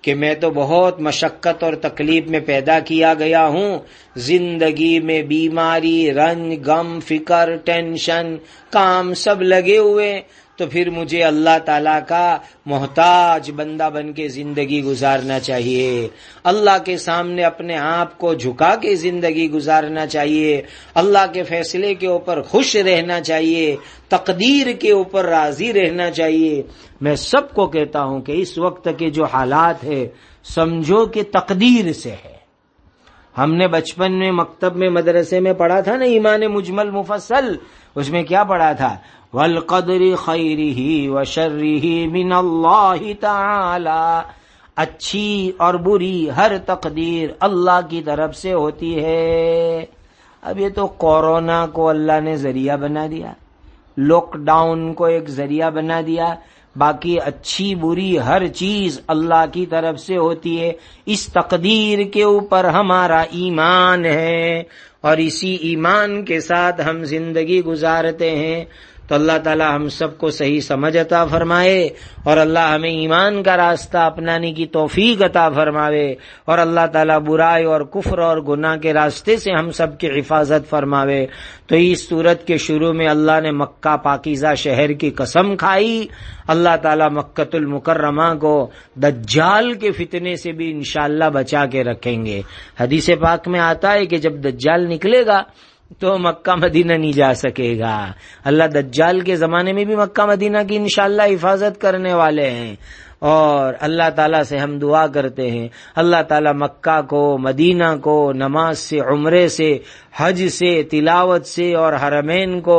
کہ میں تو بہت مشقت اور تکلیف میں پیدا کیا گیا ہوں، زندگی میں بیماری، رنج، غم، فکر، ٹینشن، کام سب لگے ہوئے، تو پھر مجھے اللہ تعالیٰ کا محتاج بندہ بن کے زندگی گزارنا چاہیے، اللہ کے سامنے اپنے آپ کو جھکا کے زندگی گزارنا چاہیے، اللہ کے فیصلے کے اوپر خوش رہنا چاہیے، تقدیر کے اوپر راضی رہنا چاہیے۔ میں سب کو کہتا ہوں کہ اس وقت کے جو حالات ہے سمجھو کہ تقدیر سے ہے۔ ہم نے بچپن میں مکتب میں مدرسے میں پڑھا تھا نا ایمان مجمل مفصل، اس میں کیا پڑھا تھا؟ والقدر خیرہ وشرہ من اللہ تعالی، اچھی اور بری ہر تقدیر اللہ کی طرف سے ہوتی ہے۔ اب یہ تو کورونا کو اللہ نے ذریعہ بنا دیا، لاک ڈاؤن کو ایک ذریعہ بنا دیا، باقی اچھی بری ہر چیز اللہ کی طرف سے ہوتی ہے۔ اس تقدیر کے اوپر ہمارا ایمان ہے اور اسی ایمان کے ساتھ ہم زندگی گزارتے ہیں، تو اللہ تعالی ہم سب کو صحیح سمجھ عطا فرمائے اور اللہ ہمیں ایمان کا راستہ اپنانے کی توفیق عطا فرماوے، اور اللہ تعالی برائی اور کفر اور گناہ کے راستے سے ہم سب کی حفاظت فرماوے۔ تو اس سورت کے شروع میں اللہ نے مکہ پاکیزہ شہر کی قسم کھائی، اللہ تعالی مکۃ المکرمہ کو دجال کے فتنے سے بھی انشاءاللہ بچا کے رکھیں گے۔ حدیث پاک میں آتا ہے کہ جب دجال نکلے گا تو مکہ مدینہ نہیں جا سکے گا۔ اللہ دجال کے زمانے میں بھی مکہ مدینہ کی انشاءاللہ حفاظت کرنے والے ہیں، اور اللہ تعالیٰ سے ہم دعا کرتے ہیں اللہ تعالیٰ مکہ کو، مدینہ کو نماز سے، عمرے سے، حج سے، تلاوت سے اور حرمین کو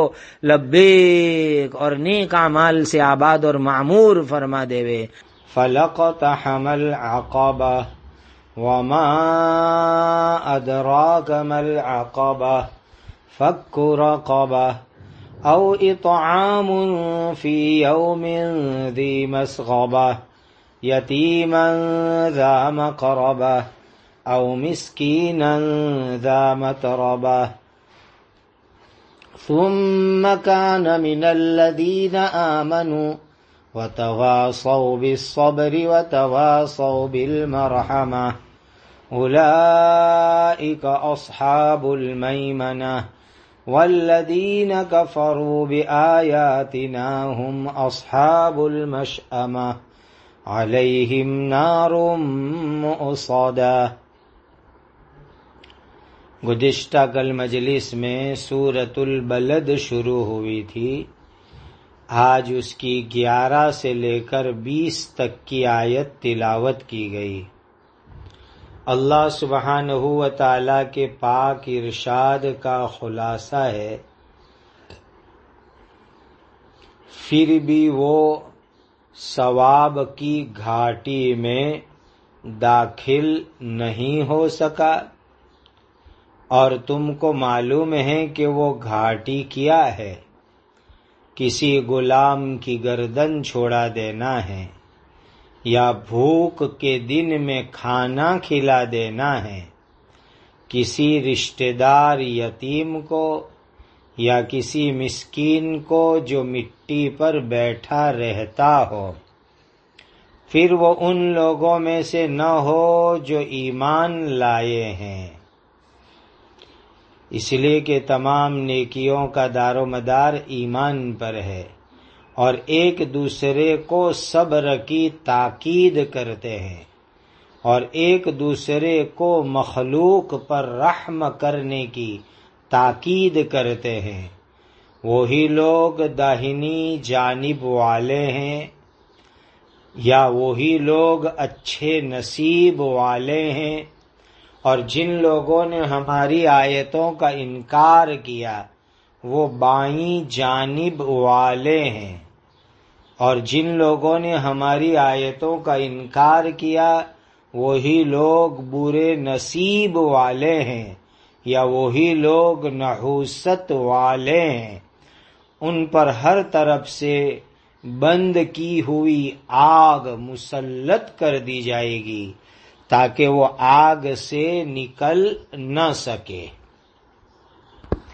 لبیک اور نیک اعمال سے آباد اور معمور فرما دے۔ فلقتحم العقبہ وما ادراک ما العقبہ فک رقبہ او اطعام فی یوم ذی مسغبہ یتیما ذا مقربہ او مسکینا ذا متربہ ثم کان من الذین آمنوا وتواصوا بالصبر وتواصوا بالمرحمہ اولئک اصحاب المیمنہ والذین کفروا بآیاتنا هم اصحاب المشأمہ علیہم نار مؤصدہ۔ گزشتہ کل مجلس میں سورۃ البلد شروع ہوئی تھی، آج اس کی گیارہ سے لے کر بیس تک کی آیت تلاوت کی گئی۔ اللہ سبحانہ و تعالی کے پاک ارشاد کا خلاصہ ہے، پھر بھی وہ ثواب کی گھاٹی میں داخل نہیں ہو سکا، اور تم کو معلوم ہے کہ وہ گھاٹی کیا ہے؟ کسی غلام کی گردن چھوڑا دینا ہے، یا بھوک کے دن میں کھانا کھلا دینا ہے، کسی رشتہ دار یتیم کو یا کسی مسکین کو جو مٹی پر بیٹھا رہتا ہو، پھر وہ ان لوگوں میں سے نہ ہو جو ایمان لائے ہیں، اس لیے کہ تمام نیکیوں کا دار و مدار ایمان پر ہے، اور ایک دوسرے کو صبر کی تاکید کرتے ہیں، اور ایک دوسرے کو مخلوق پر رحم کرنے کی تاکید کرتے ہیں۔ وہی لوگ داہنی جانب والے ہیں، یا وہی لوگ اچھے نصیب والے ہیں، اور جن لوگوں نے ہماری آیتوں کا انکار کیا وہ بائیں جانب والے ہیں، اور جن لوگوں نے ہماری آیتوں کا انکار کیا وہی لوگ برے نصیب والے ہیں، یا وہی لوگ نحوست والے ہیں۔ ان پر ہر طرف سے بند کی ہوئی آگ مسلط کر دی جائے گی تاکہ وہ آگ سے نکل نہ سکے۔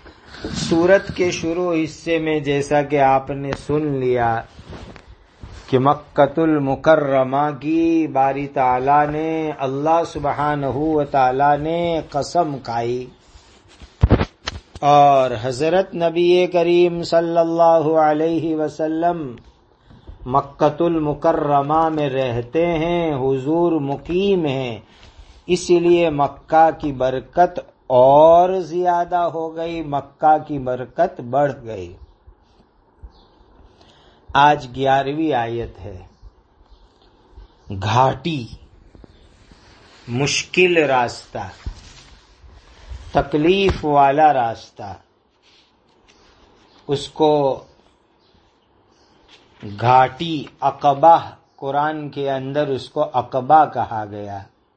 سورت کے شروع حصے میں جیسا کہ آپ نے سن لیا کہ مکۃ المکرمہ کی باری تعالیٰ نے، اللہ سبحانہ و تعالیٰ نے قسم کھائی اور حضرت نبی کریم صلی اللہ علیہ وسلم مکۃ المکرمہ میں رہتے ہیں، حضور مقیم ہیں، اس لیے مکہ کی برکت اور زیادہ ہو گئی، مکہ کی برکت بڑھ گئی۔ آج گیارہویں آیت ہے۔ گھاٹی، مشکل راستہ، تکلیف والا راستہ، اس کو گھاٹی، عقبہ، قرآن کے اندر اس کو عقبہ کہا گیا۔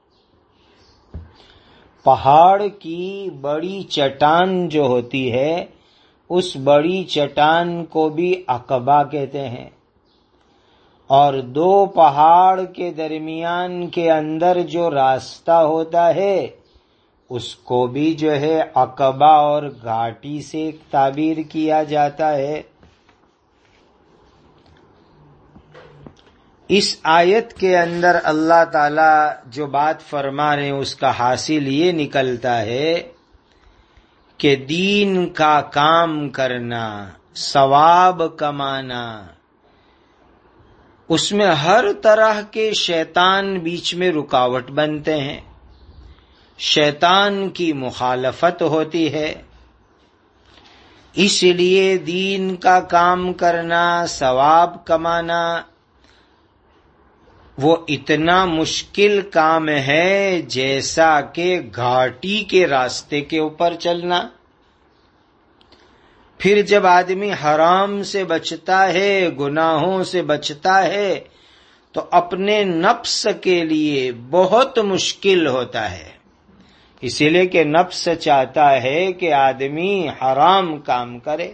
پہاڑ کی بڑی چٹان جو ہوتی ہے، اس بڑی چٹان کو بھی عقبہ کہتے ہیں، اور دو پہاڑ کے درمیان کے اندر جو راستہ ہوتا ہے اس کو بھی جو ہے عقبہ اور گھاٹی سے تعبیر کیا جاتا ہے۔ اس آیت کے اندر اللہ تعالی جو بات فرما رہے ہیں اس کا حاصل یہ نکلتا ہے کہ دین کا کام کرنا، ثواب کمانا، اس میں ہر طرح کے شیطان بیچ میں رکاوٹ بنتے ہیں، شیطان کی مخالفت ہوتی ہے، اس لیے دین کا کام کرنا، ثواب کمانا وہ اتنا مشکل کام ہے جیسا کہ گھاٹی کے راستے کے اوپر چلنا۔ پھر جب آدمی حرام سے بچتا ہے، گناہوں سے بچتا ہے، تو اپنے نفس کے لیے بہت مشکل ہوتا ہے، اسی لیے کہ نفس چاہتا ہے کہ آدمی حرام کام کرے،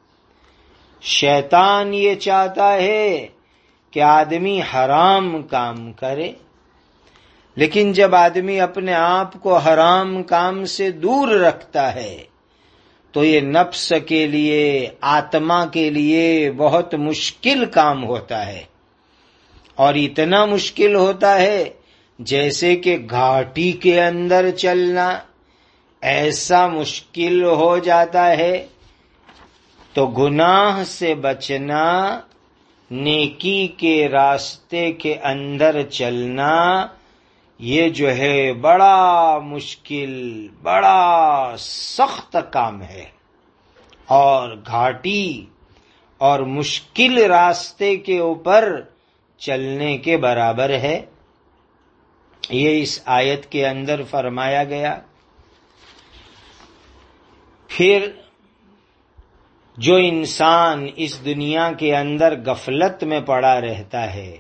شیطان یہ چاہتا ہے کہ آدمی حرام کام کرے۔ لیکن جب آدمی اپنے آپ کو حرام کام سے دور رکھتا ہے تو یہ نفس کے لیے، آتما کے لیے بہت مشکل کام ہوتا ہے، اور اتنا مشکل ہوتا ہے جیسے کہ گھاٹی کے اندر چلنا، ایسا مشکل ہو جاتا ہے۔ تو گناہ سے بچنا، نیکی کے راستے کے اندر چلنا، یہ جو ہے بڑا مشکل، بڑا سخت کام ہے، اور گھاٹی اور مشکل راستے کے اوپر چلنے کے برابر ہے، یہ اس آیت کے اندر فرمایا گیا۔ پھر جو انسان اس دنیا کے اندر غفلت میں پڑا رہتا ہے،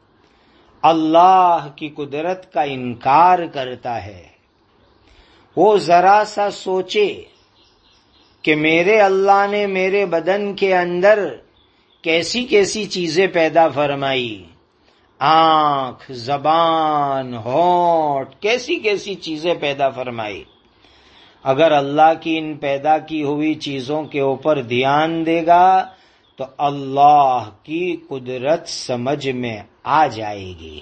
اللہ کی قدرت کا انکار کرتا ہے، وہ ذرا سا سوچے کہ میرے اللہ نے میرے بدن کے اندر کیسی کیسی چیزیں پیدا فرمائی، آنکھ، زبان، ہونٹ، کیسی کیسی چیزیں پیدا فرمائی۔ اگر اللہ کی ان پیدا کی ہوئی چیزوں کے اوپر دھیان دے گا تو اللہ کی قدرت سمجھ میں آ جائے گی،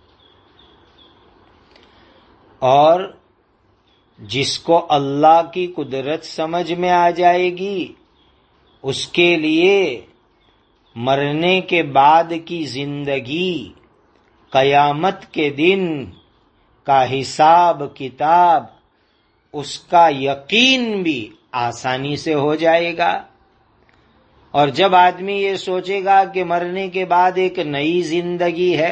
اور جس کو اللہ کی قدرت سمجھ میں آ جائے گی اس کے لیے مرنے کے بعد کی زندگی، قیامت کے دن کا حساب کتاب، اس کا یقین بھی آسانی سے ہو جائے گا۔ اور جب آدمی یہ سوچے گا کہ مرنے کے بعد ایک نئی زندگی ہے،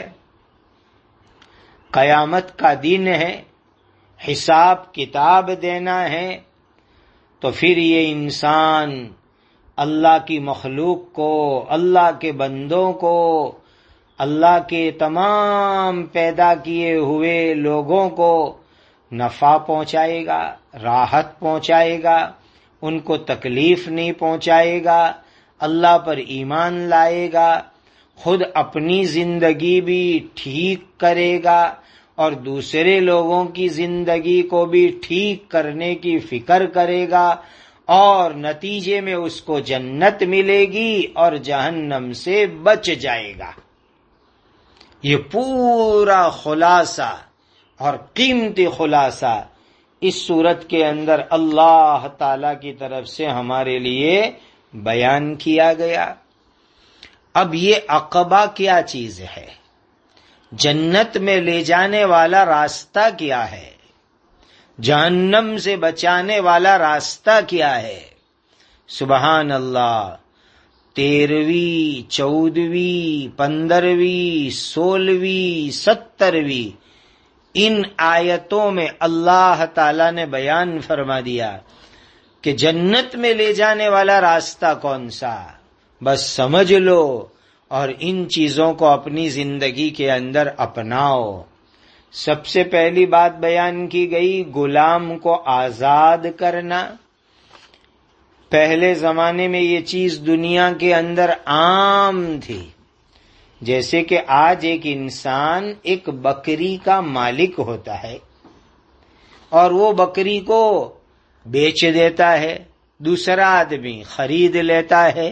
قیامت کا دن ہے، حساب کتاب دینا ہے، تو پھر یہ انسان اللہ کی مخلوق کو، اللہ کے بندوں کو، اللہ کے تمام پیدا کیے ہوئے لوگوں کو نفع پہنچائے گا، راحت پہنچائے گا، ان کو تکلیف نہیں پہنچائے گا، اللہ پر ایمان لائے گا، خود اپنی زندگی بھی ٹھیک کرے گا اور دوسرے لوگوں کی زندگی کو بھی ٹھیک کرنے کی فکر کرے گا، اور نتیجے میں اس کو جنت ملے گی اور جہنم سے بچ جائے گا۔ یہ پورا خلاصہ اور قیمتی خلاصہ اس صورت کے اندر اللہ تعالی کی طرف سے ہمارے لیے بیان کیا گیا۔ اب یہ عقبہ کیا چیز ہے؟ جنت میں لے جانے والا راستہ کیا ہے؟ جہنم سے بچانے والا راستہ کیا ہے؟ سبحان اللہ۔ تیرہویں، چودہویں، پندرہویں، سولہویں، سترویں ان آیتوں میں اللہ تعالی نے بیان فرما دیا کہ جنت میں لے جانے والا راستہ کون سا، بس سمجھ لو اور ان چیزوں کو اپنی زندگی کے اندر اپناؤ۔ سب سے پہلی بات بیان کی گئی غلام کو آزاد کرنا۔ پہلے زمانے میں یہ چیز دنیا کے اندر عام تھی، جیسے کہ آج ایک انسان ایک بکری کا مالک ہوتا ہے اور وہ بکری کو بیچ دیتا ہے، دوسرا آدمی خرید لیتا ہے۔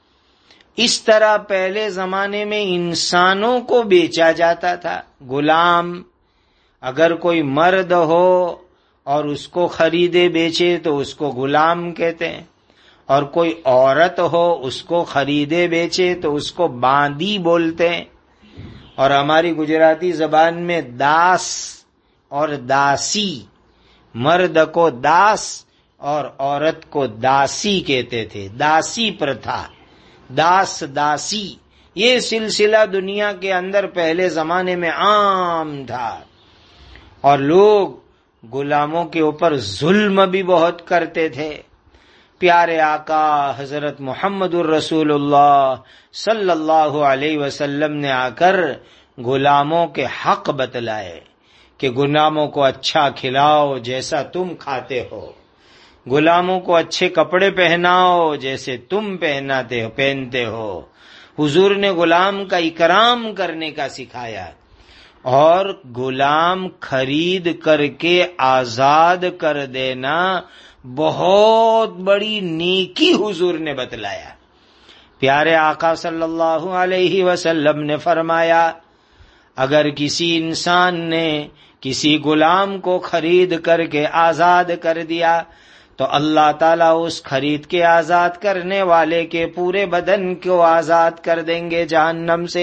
اس طرح پہلے زمانے میں انسانوں کو بیچا جاتا تھا۔ غلام اگر کوئی مرد ہو اور اس کو خریدے بیچے تو اس کو غلام کہتے ہیں، اور کوئی عورت ہو اس کو خریدے بیچے تو اس کو باندی بولتے ہیں، اور ہماری گجراتی زبان میں داس اور داسی، مرد کو داس اور عورت کو داسی کہتے تھے۔ داسی پرتھا، داس داسی، یہ سلسلہ دنیا کے اندر پہلے زمانے میں عام تھا، اور لوگ غلاموں کے اوپر ظلم بھی بہت کرتے تھے۔ پیارے آقا حضرت محمد الرسول اللہ صلی اللہ علیہ وسلم نے آ کر غلاموں کے حق بتلائے کہ غلاموں کو اچھا کھلاؤ جیسا تم کھاتے ہو، غلاموں کو اچھے کپڑے پہناؤ جیسے تم پہناتے ہو پہنتے ہو۔ حضور نے غلام کا اکرام کرنے کا سکھایا، اور غلام خرید کر کے آزاد کر دینا بہت بڑی نیکی حضور نے بتلایا۔ پیارے آقا صلی اللہ علیہ وسلم نے فرمایا، اگر کسی انسان نے کسی غلام کو خرید کر کے آزاد کر دیا تو اللہ تعالیٰ اس خرید کے آزاد کرنے والے کے پورے بدن کو آزاد کر دیں گے جہنم سے،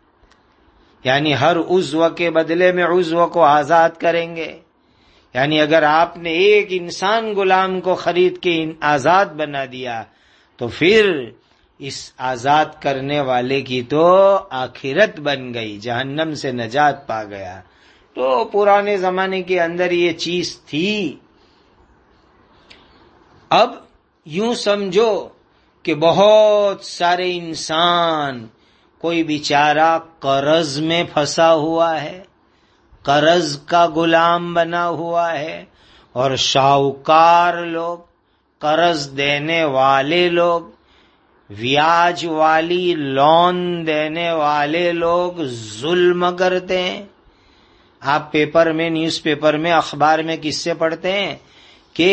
یعنی ہر عضو کے بدلے میں عضو کو آزاد کریں گے۔ یعنی اگر آپ نے ایک انسان غلام کو خرید کے آزاد بنا دیا تو پھر اس آزاد کرنے والے کی تو آخرت بن گئی، جہنم سے نجات پا گیا۔ تو پرانے زمانے کے اندر یہ چیز تھی۔ اب یوں سمجھو کہ بہت سارے انسان، کوئی بیچارہ قرض میں پھنسا ہوا ہے، قرض کا غلام بنا ہوا ہے، اور شاہوکار لوگ، قرض دینے والے لوگ، بیاج والی لون دینے والے لوگ ظلم کرتے ہیں۔ آپ پیپر میں، نیوز پیپر میں، اخبار میں کس سے پڑھتے ہیں کہ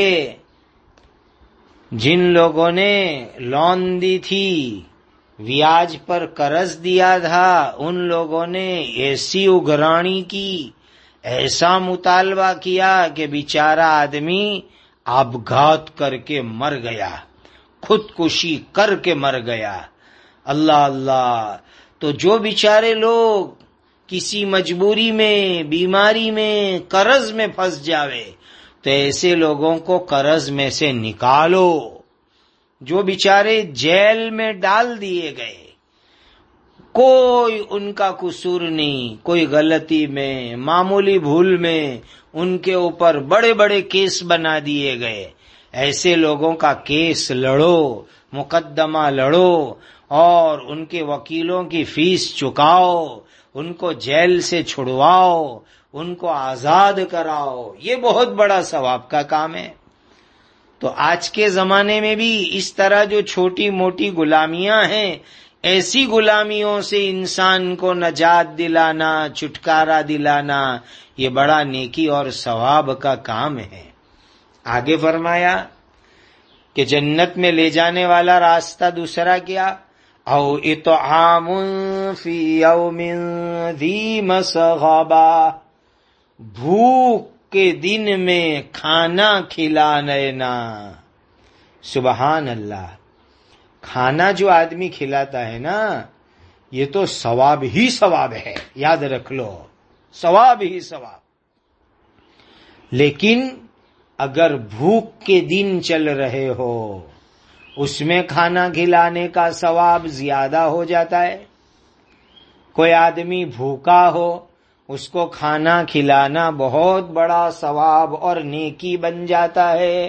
جن لوگوں نے لون دی تھی، بیاج پر قرض دیا تھا، ان لوگوں نے ایسی اگرانی کی، ایسا مطالبہ کیا کہ بیچارہ آدمی آبگھات کر کے مر گیا، خودکشی کر کے مر گیا۔ اللہ اللہ۔ تو جو بیچارے لوگ کسی مجبوری میں، بیماری میں، قرض میں پھنس جاوے تو ایسے لوگوں کو قرض میں سے نکالو۔ جو بیچارے جیل میں ڈال دیے گئے، کوئی ان کا قصور نہیں، کوئی غلطی میں، معمولی بھول میں ان کے اوپر بڑے بڑے کیس بنا دیے گئے، ایسے لوگوں کا کیس لڑو، مقدمہ لڑو، اور ان کے وکیلوں کی فیس چکاؤ، ان کو جیل سے چھڑواؤ، ان کو آزاد کراؤ۔ یہ بہت بڑا ثواب کا کام ہے۔ تو آج کے زمانے میں بھی اس طرح جو چھوٹی موٹی غلامیاں ہیں، ایسی غلامیوں سے انسان کو نجات دلانا، چھٹکارا دلانا، یہ بڑا نیکی اور ثواب کا کام ہے۔ آگے فرمایا کہ جنت میں لے جانے والا راستہ دوسرا کیا؟ او اطعام فی یوم ذی مسغبہ، بھوک کے دن میں کھانا کھلا لینا. سبحان اللہ. کھانا جو آدمی کھلاتا ہے نا، یہ تو ثواب ہی ثواب ہے، یاد رکھ لو، ثواب ہی ثواب. لیکن اگر بھوک کے دن چل رہے ہو، اس میں کھانا کھلانے کا ثواب زیادہ ہو جاتا ہے. کوئی آدمی بھوکا ہو، اس کو کھانا کھلانا بہت بڑا ثواب اور نیکی بن جاتا ہے.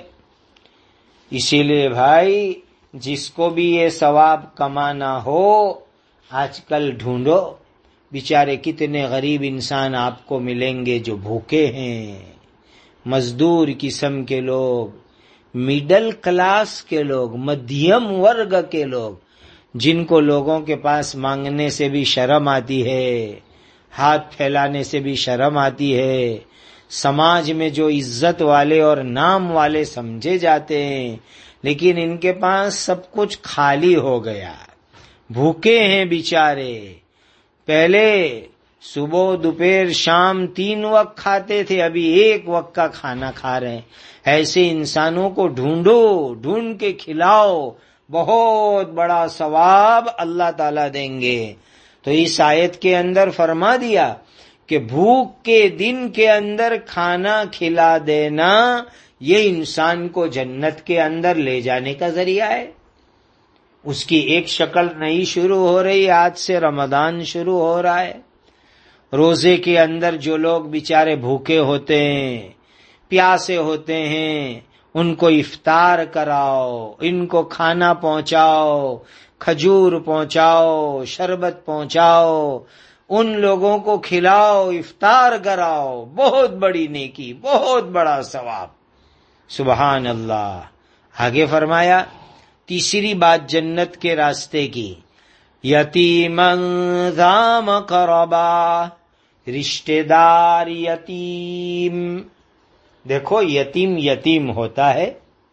اسی لیے بھائی، جس کو بھی یہ ثواب کمانا ہو، آج کل ڈھونڈو، بیچارے کتنے غریب انسان آپ کو ملیں گے جو بھوکے ہیں، مزدور قسم کے لوگ، مڈل کلاس کے لوگ، مدھیم ورگ کے لوگ، جن کو لوگوں کے پاس مانگنے سے بھی شرم آتی ہے، ہاتھ پھیلانے سے بھی شرم آتی ہے، سماج میں جو عزت والے اور نام والے سمجھے جاتے ہیں، لیکن ان کے پاس سب کچھ خالی ہو گیا، بھوکے ہیں بیچارے. پہلے صبح دوپہر شام تین وقت کھاتے تھے، ابھی ایک وقت کا کھانا کھا رہے ہیں. ایسے انسانوں کو ڈھونڈو، ڈھونڈ کے کھلاؤ، بہت بڑا ثواب اللہ تعالیٰ دیں گے. تو اس آیت کے اندر فرما دیا کہ بھوک کے دن کے اندر کھانا کھلا دینا یہ انسان کو جنت کے اندر لے جانے کا ذریعہ ہے. اس کی ایک شکل نئی شروع ہو رہی، آج سے رمضان شروع ہو رہا ہے. روزے کے اندر جو لوگ بیچارے بھوکے ہوتے ہیں، پیاسے ہوتے ہیں، ان کو افطار کراؤ، ان کو کھانا پہنچاؤ، کھجور پہنچاؤ، شربت پہنچاؤ، ان لوگوں کو کھلاؤ، افطار کراؤ، بہت بڑی نیکی، بہت بڑا ثواب. سبحان اللہ. آگے فرمایا تیسری بات جنت کے راستے کی، یتیما ذا مقربہ، رشتہ دار یتیم. دیکھو، یتیم یتیم ہوتا ہے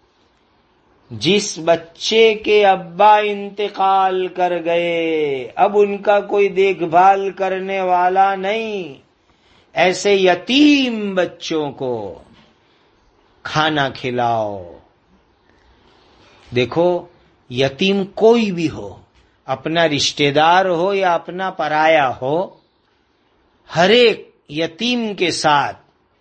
جس بچے کے ابا انتقال کر گئے، اب ان کا کوئی دیکھ بھال کرنے والا نہیں. ایسے یتیم بچوں کو کھانا کھلاؤ. دیکھو، یتیم کوئی بھی ہو، اپنا رشتہ دار ہو یا اپنا پرایا ہو، ہر ایک یتیم کے ساتھ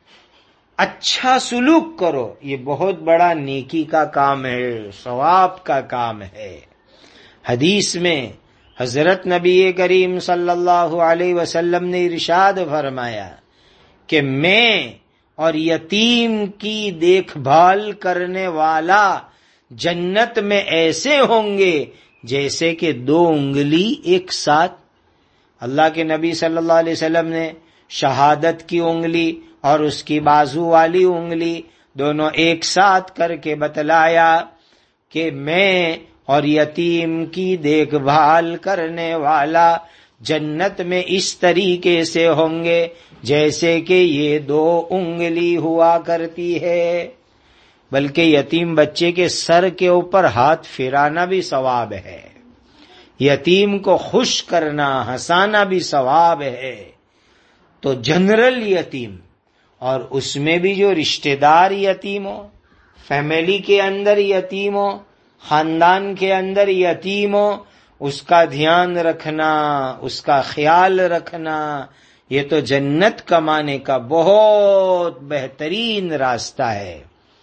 اچھا سلوک کرو. یہ بہت بڑا نیکی کا کام ہے، ثواب کا کام ہے. حدیث میں حضرت نبی کریم صلی اللہ علیہ وسلم نے ارشاد فرمایا کہ میں اور یتیم کی دیکھ بھال کرنے والا جنت میں ایسے ہوں گے جیسے کہ دو انگلی ایک ساتھ. اللہ کے نبی صلی اللہ علیہ وسلم نے شہادت کی انگلی اور اس کی بازو والی انگلی دونوں ایک ساتھ کر کے بتلایا کہ میں اور یتیم کی دیکھ بھال کرنے والا جنت میں اس طریقے سے ہوں گے جیسے کہ یہ دو انگلی ہوا کرتی ہے. بلکہ یتیم بچے کے سر کے اوپر ہاتھ پھرانا بھی ثواب ہے، یتیم کو خوش کرنا، ہنسانا بھی ثواب ہے. تو جنرل یتیم، اور اس میں بھی جو رشتہ دار یتیم ہو، فیملی کے اندر یتیم ہو، خاندان کے اندر یتیم ہو، اس کا دھیان رکھنا، اس کا خیال رکھنا، یہ تو جنت کمانے کا بہت بہترین راستہ ہے.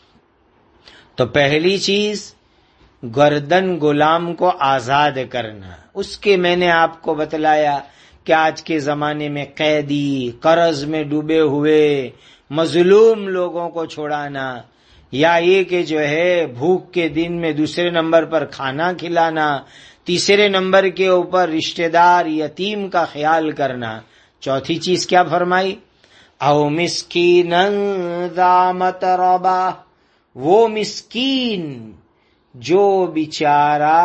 تو پہلی چیز گردن غلام کو آزاد کرنا. اس کے میں نے آپ کو بتلایا کہ آج کے زمانے میں قیدی، قرض میں ڈوبے ہوئے مظلوم لوگوں کو چھوڑانا، یا یہ کہ جو ہے بھوک کے دن میں دوسرے نمبر پر کھانا کھلانا، تیسرے نمبر کے اوپر رشتہ دار یتیم کا خیال کرنا. چوتھی چیز کیا فرمائی؟ او مسکینا ذا متربہ، وہ مسکین جو بیچارہ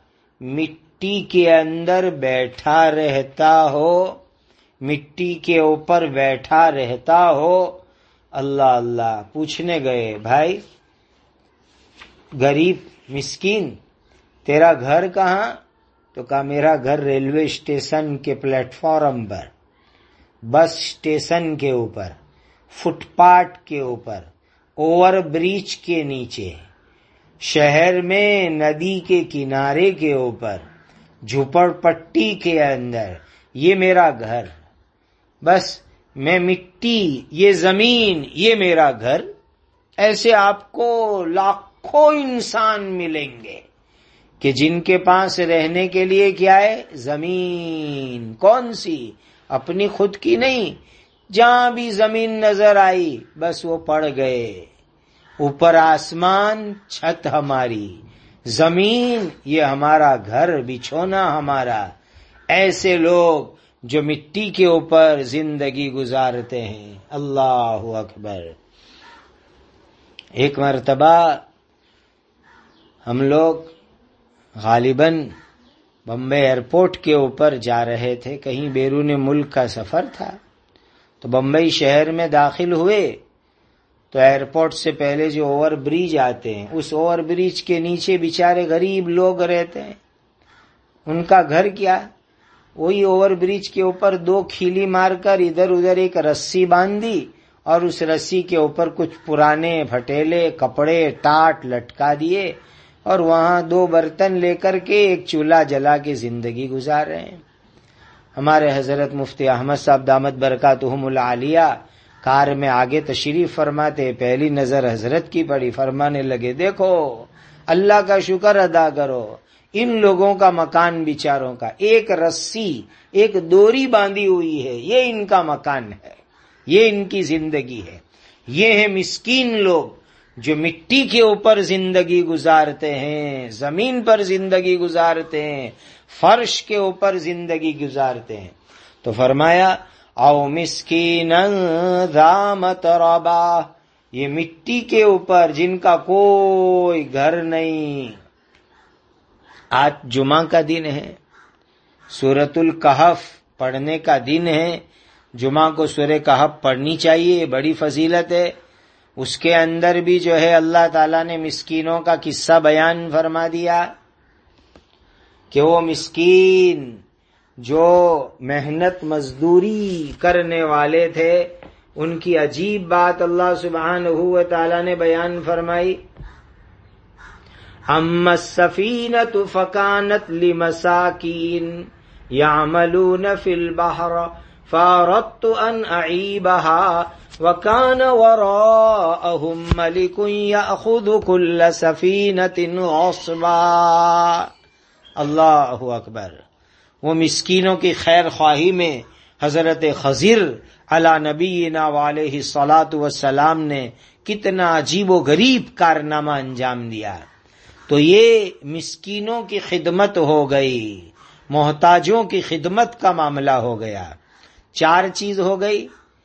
مٹی کے اندر بیٹھا رہتا ہو، مٹی کے اوپر بیٹھا رہتا ہو. اللہ اللہ. پوچھنے گئے، بھائی غریب مسکین تیرا گھر کہاں؟ تو کہا میرا گھر ریلوے اسٹیشن کے پلیٹ فارم پر، بس اسٹیشن کے اوپر، فٹ پاتھ کے اوپر، اوور برج کے نیچے، شہر میں ندی کے کنارے کے اوپر، جھوپڑ پٹی کے اندر، یہ میرا گھر. بس میں مٹی، یہ زمین، یہ میرا گھر. ایسے آپ کو لاکھوں انسان ملیں گے کہ جن کے پاس رہنے کے لیے کیا ہے؟ زمین. کون سی؟ اپنی خود کی نہیں. جہاں بھی زمین نظر آئی بس وہ پڑ گئے. اوپر آسمان، چھت ہماری، زمین یہ ہمارا گھر، بچھونا ہمارا. ایسے لوگ جو مٹی کے اوپر زندگی گزارتے ہیں. اللہ اکبر. ایک مرتبہ ہم لوگ غالباً بمبئی ایئرپورٹ کے اوپر جا رہے تھے، کہیں بیرون ملک کا سفر تھا. تو بمبئی شہر میں داخل ہوئے تو ایئرپورٹ سے پہلے جو اوور برج آتے ہیں، اس اوور برج کے نیچے بیچارے غریب لوگ رہتے ہیں. ان کا گھر کیا؟ وہی اوور برج کے اوپر دو کھیلی مار کر ادھر ادھر ایک رسی باندھی اور اس رسی کے اوپر کچھ پرانے پھٹیلے کپڑے ٹاٹ لٹکا دیے اور وہاں دو برتن لے کر کے ایک چولہا جلا کے زندگی گزار رہے ہیں. ہمارے حضرت مفتی احمد صاحب دامت برکاتہم العالیہ کار میں آگے تشریف فرماتے، پہلی نظر حضرت کی پڑی، فرمانے لگے دیکھو اللہ کا شکر ادا کرو، ان لوگوں کا مکان بیچاروں کا ایک رسی ایک ڈوری باندھی ہوئی ہے، یہ ان کا مکان ہے، یہ ان کی زندگی ہے. یہ ہیں مسکین لوگ جو مٹی کے اوپر زندگی گزارتے ہیں، زمین پر زندگی گزارتے ہیں، فرش کے اوپر زندگی گزارتے ہیں. تو فرمایا او مسکینا ذا متربہ، یہ مٹی کے اوپر جن کا کوئی گھر نہیں. آج جمعہ کا دن ہے، سورۃ الکہف پڑھنے کا دن ہے. جمعہ کو سورہ کہف پڑھنی چاہیے، بڑی فضیلت ہے. اس کے اندر بھی جو ہے اللہ تعالیٰ نے مسکینوں کا قصہ بیان فرما دیا کہ وہ مسکین جو محنت مزدوری کرنے والے تھے، ان کی عجیب بات اللہ سبحانہ و تعالیٰ نے بیان فرمائی. اما السفینۃ فکانت لمساکین یعملون فی البحر فاردت ان اعیبها وکان وراءہم ملک یأخذ کل سفینۃ غصبا. اللہ اکبر. وہ مسکینوں کی خیر خواہی میں حضرت خضر علی نبینا وعلیہ الصلاۃ والسلام نے کتنا عجیب و غریب کارنامہ انجام دیا. تو یہ مسکینوں کی خدمت ہو گئی، محتاجوں کی خدمت کا معاملہ ہو گیا. چار چیز ہو گئی: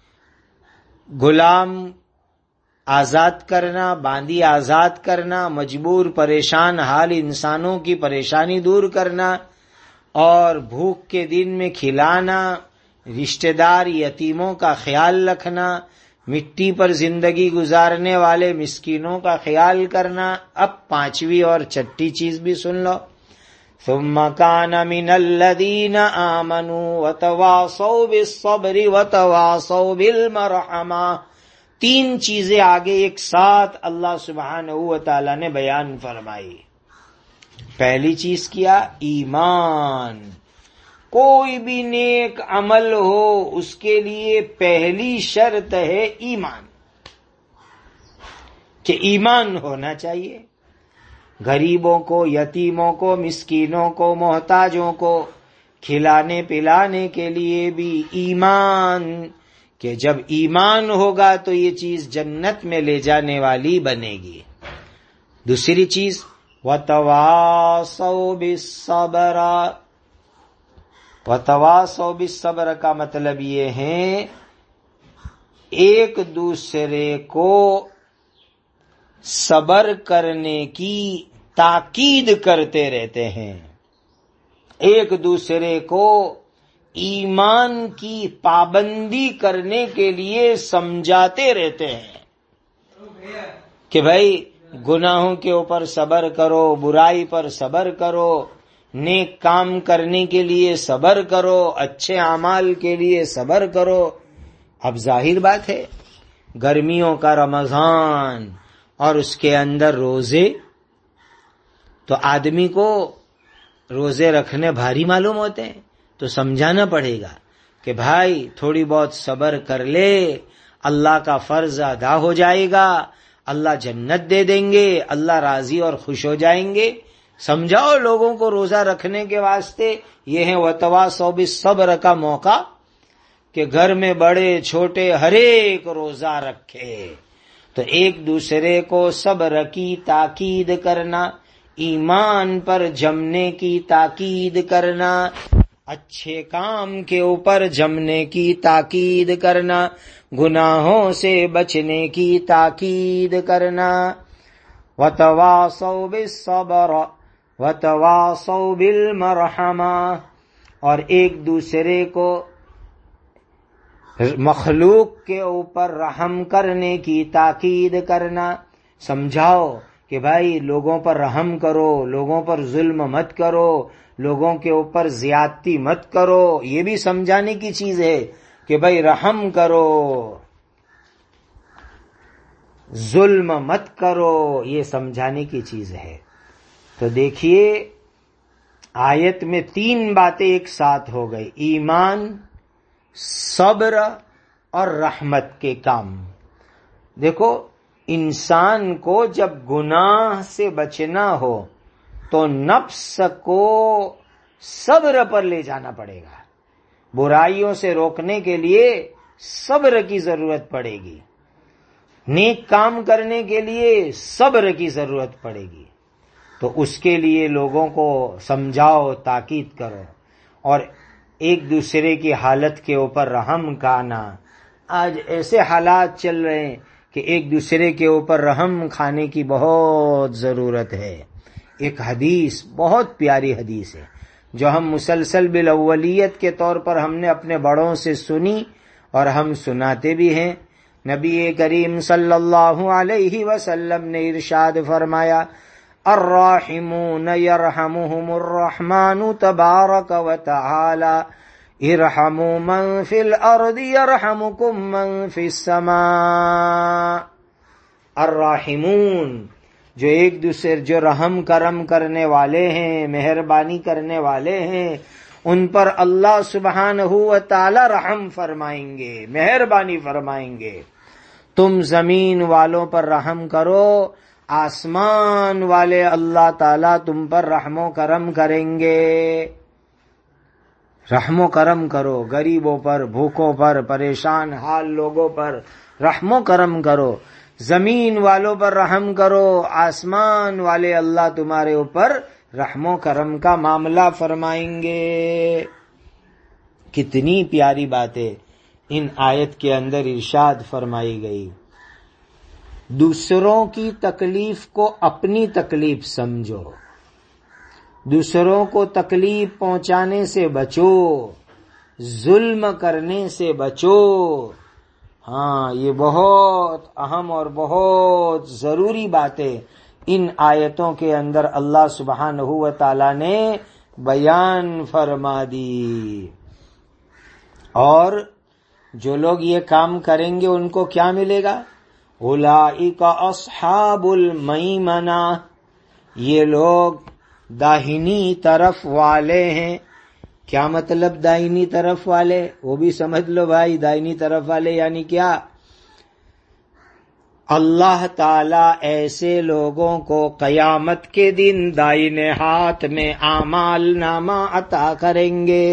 غلام آزاد کرنا، باندی آزاد کرنا، مجبور پریشان حال انسانوں کی پریشانی دور کرنا، اور بھوک کے دن میں کھلانا، رشتہ دار یتیموں کا خیال رکھنا، مٹی پر زندگی گزارنے والے مسکینوں کا خیال کرنا. اب پانچویں اور چھٹی چیز بھی سن لو. ثم كان من الذين آمنوا وتواصوا بالصبر وتواصوا بالمرحمة. تین چیزیں آگے ایک ساتھ اللہ سبحانہ و تعالی نے بیان فرمائی. پہلی چیز کیا؟ ایمان. کوئی بھی نیک عمل ہو اس کے لیے پہلی شرط ہے ایمان، کہ ایمان ہونا چاہیے. غریبوں کو، یتیموں کو، مسکینوں کو، محتاجوں کو کھلانے پلانے کے لیے بھی ایمان، کہ جب ایمان ہوگا تو یہ چیز جنت میں لے جانے والی بنے گی. دوسری چیز وَتَوَاصَوْا بِالصَّبْرِ. وَتَوَاصَوْا بِالصَّبْرِ کا مطلب یہ ہے ایک دوسرے کو صبر کرنے کی تاکید کرتے رہتے ہیں، ایک دوسرے کو ایمان کی پابندی کرنے کے لیے سمجھاتے رہتے ہیں کہ بھائی گناہوں کے اوپر صبر کرو، برائی پر صبر کرو، نیک کام کرنے کے لیے صبر کرو، اچھے اعمال کے لیے صبر کرو۔ اب ظاہر بات ہے گرمیوں کا رمضان اور اس کے اندر روزے، تو آدمی کو روزے رکھنے بھاری معلوم ہوتے ہیں، تو سمجھانا پڑے گا کہ بھائی تھوڑی بہت صبر کر لے، اللہ کا فرض ادا ہو جائے گا، اللہ جنت دے دیں گے، اللہ راضی اور خوش ہو جائیں گے۔ سمجھاؤ لوگوں کو روزہ رکھنے کے واسطے۔ یہ ہے وتواصوا بالصبر کا موقع کہ گھر میں بڑے چھوٹے ہر ایک روزہ رکھے، تو ایک دوسرے کو صبر کی تاکید کرنا، ایمان پر جمنے کی تاکید کرنا، اچھے کام کے اوپر جمنے کی تاکید کرنا، گناہوں سے بچنے کی تاکید کرنا۔ وتواصوا بالصبر وتواصوا بالمرحمہ، اور ایک دوسرے کو مخلوق کے اوپر رحم کرنے کی تاکید کرنا۔ سمجھاؤ کہ بھائی لوگوں پر رحم کرو، لوگوں پر ظلم مت کرو، لوگوں کے اوپر زیادتی مت کرو، یہ بھی سمجھانے کی چیز ہے کہ بھائی رحم کرو، ظلم مت کرو، یہ سمجھانے کی چیز ہے۔ تو دیکھیے آیت میں تین باتیں ایک ساتھ ہو گئی، ایمان، صبر اور رحمت کے کام۔ دیکھو انسان کو جب گناہ سے بچنا ہو تو نفس کو صبر پر لے جانا پڑے گا، برائیوں سے روکنے کے لیے صبر کی ضرورت پڑے گی، نیک کام کرنے کے لیے صبر کی ضرورت پڑے گی۔ تو اس کے لیے لوگوں کو سمجھاؤ، تاکید کرو، اور ایک دوسرے کی حالت کے اوپر رحم کھانا۔ آج ایسے حالات چل رہے ہیں کہ ایک دوسرے کے اوپر رحم کھانے کی بہت ضرورت ہے۔ ایک حدیث بہت پیاری حدیث ہے جو ہم مسلسل بالاولیت کے طور پر ہم نے اپنے بڑوں سے سنی اور ہم سناتے بھی ہیں۔ نبی کریم صلی اللہ علیہ وسلم نے ارشاد فرمایا، الراحمون یرحمہم الرحمن تبارک و تعالی، ارحموا من فی الارض یرحمکم من فی السماء۔ الراحمون، جو ایک دوسرے جو رحم کرم کرنے والے ہیں، مہربانی کرنے والے ہیں، ان پر اللہ سبحانہ و تعالی رحم فرمائیں گے، مہربانی فرمائیں گے۔ تم زمین والوں پر رحم کرو، آسمان والے اللہ تعالیٰ تم پر رحم و کرم کریں گے۔ رحم و کرم کرو، غریبوں پر، بھوکوں پر، پریشان حال لوگوں پر رحم و کرم کرو، زمین والوں پر رحم کرو، آسمان والے اللہ تمہارے اوپر رحم و کرم کا معاملہ فرمائیں گے۔ کتنی پیاری باتیں ان آیت کے اندر ارشاد فرمائی گئی۔ دوسروں کی تکلیف کو اپنی تکلیف سمجھو، دوسروں کو تکلیف پہنچانے سے بچو، ظلم کرنے سے بچو۔ ہاں یہ بہت اہم اور بہت ضروری باتیں ان آیتوں کے اندر اللہ سبحانہ و تعالی نے بیان فرما دی۔ اور جو لوگ یہ کام کریں گے ان کو کیا ملے گا؟ اولئک اصحاب المیمنہ، یہ لوگ داہنی طرف والے ہیں۔ کیا مطلب داہنی طرف والے؟ وہ بھی سمجھ لو بھائی، داہنی طرف والے یعنی کیا؟ اللہ تعالی ایسے لوگوں کو قیامت کے دن دائنے ہاتھ میں اعمال نامہ عطا کریں گے۔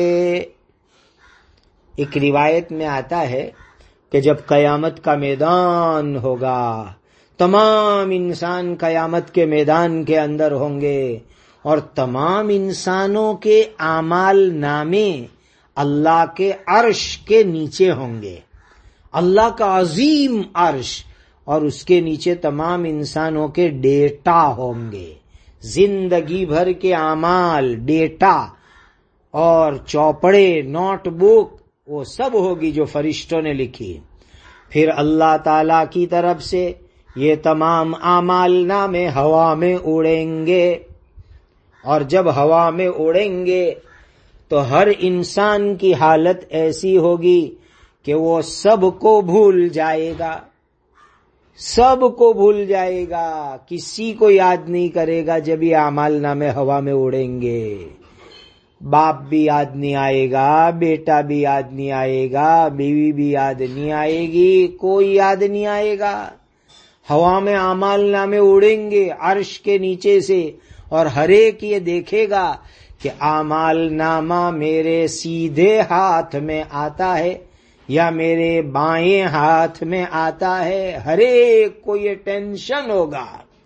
ایک روایت میں آتا ہے کہ جب قیامت کا میدان ہوگا، تمام انسان قیامت کے میدان کے اندر ہوں گے، اور تمام انسانوں کے اعمال نامے اللہ کے عرش کے نیچے ہوں گے، اللہ کا عظیم عرش، اور اس کے نیچے تمام انسانوں کے ڈیٹا ہوں گے، زندگی بھر کے اعمال، ڈیٹا اور چوپڑے، نوٹ بک، وہ سب ہوگی جو فرشتوں نے لکھی۔ پھر اللہ تعالی کی طرف سے یہ تمام اعمال نامے ہوا میں اڑیں گے، اور جب ہوا میں اڑیں گے تو ہر انسان کی حالت ایسی ہوگی کہ وہ سب کو بھول جائے گا، سب کو بھول جائے گا، کسی کو یاد نہیں کرے گا جب یہ اعمال نامے ہوا میں اڑیں گے۔ باپ بھی یاد نہیں آئے گا، بیٹا بھی یاد نہیں آئے گا، بیوی بھی یاد نہیں آئے گی، کوئی یاد نہیں آئے گا۔ ہوا میں اعمال نامے اڑیں گے عرش کے نیچے سے، اور ہر ایک یہ دیکھے گا کہ اعمال نامہ میرے سیدھے ہاتھ میں آتا ہے یا میرے بائیں ہاتھ میں آتا ہے۔ ہر ایک کو یہ ٹینشن ہوگا۔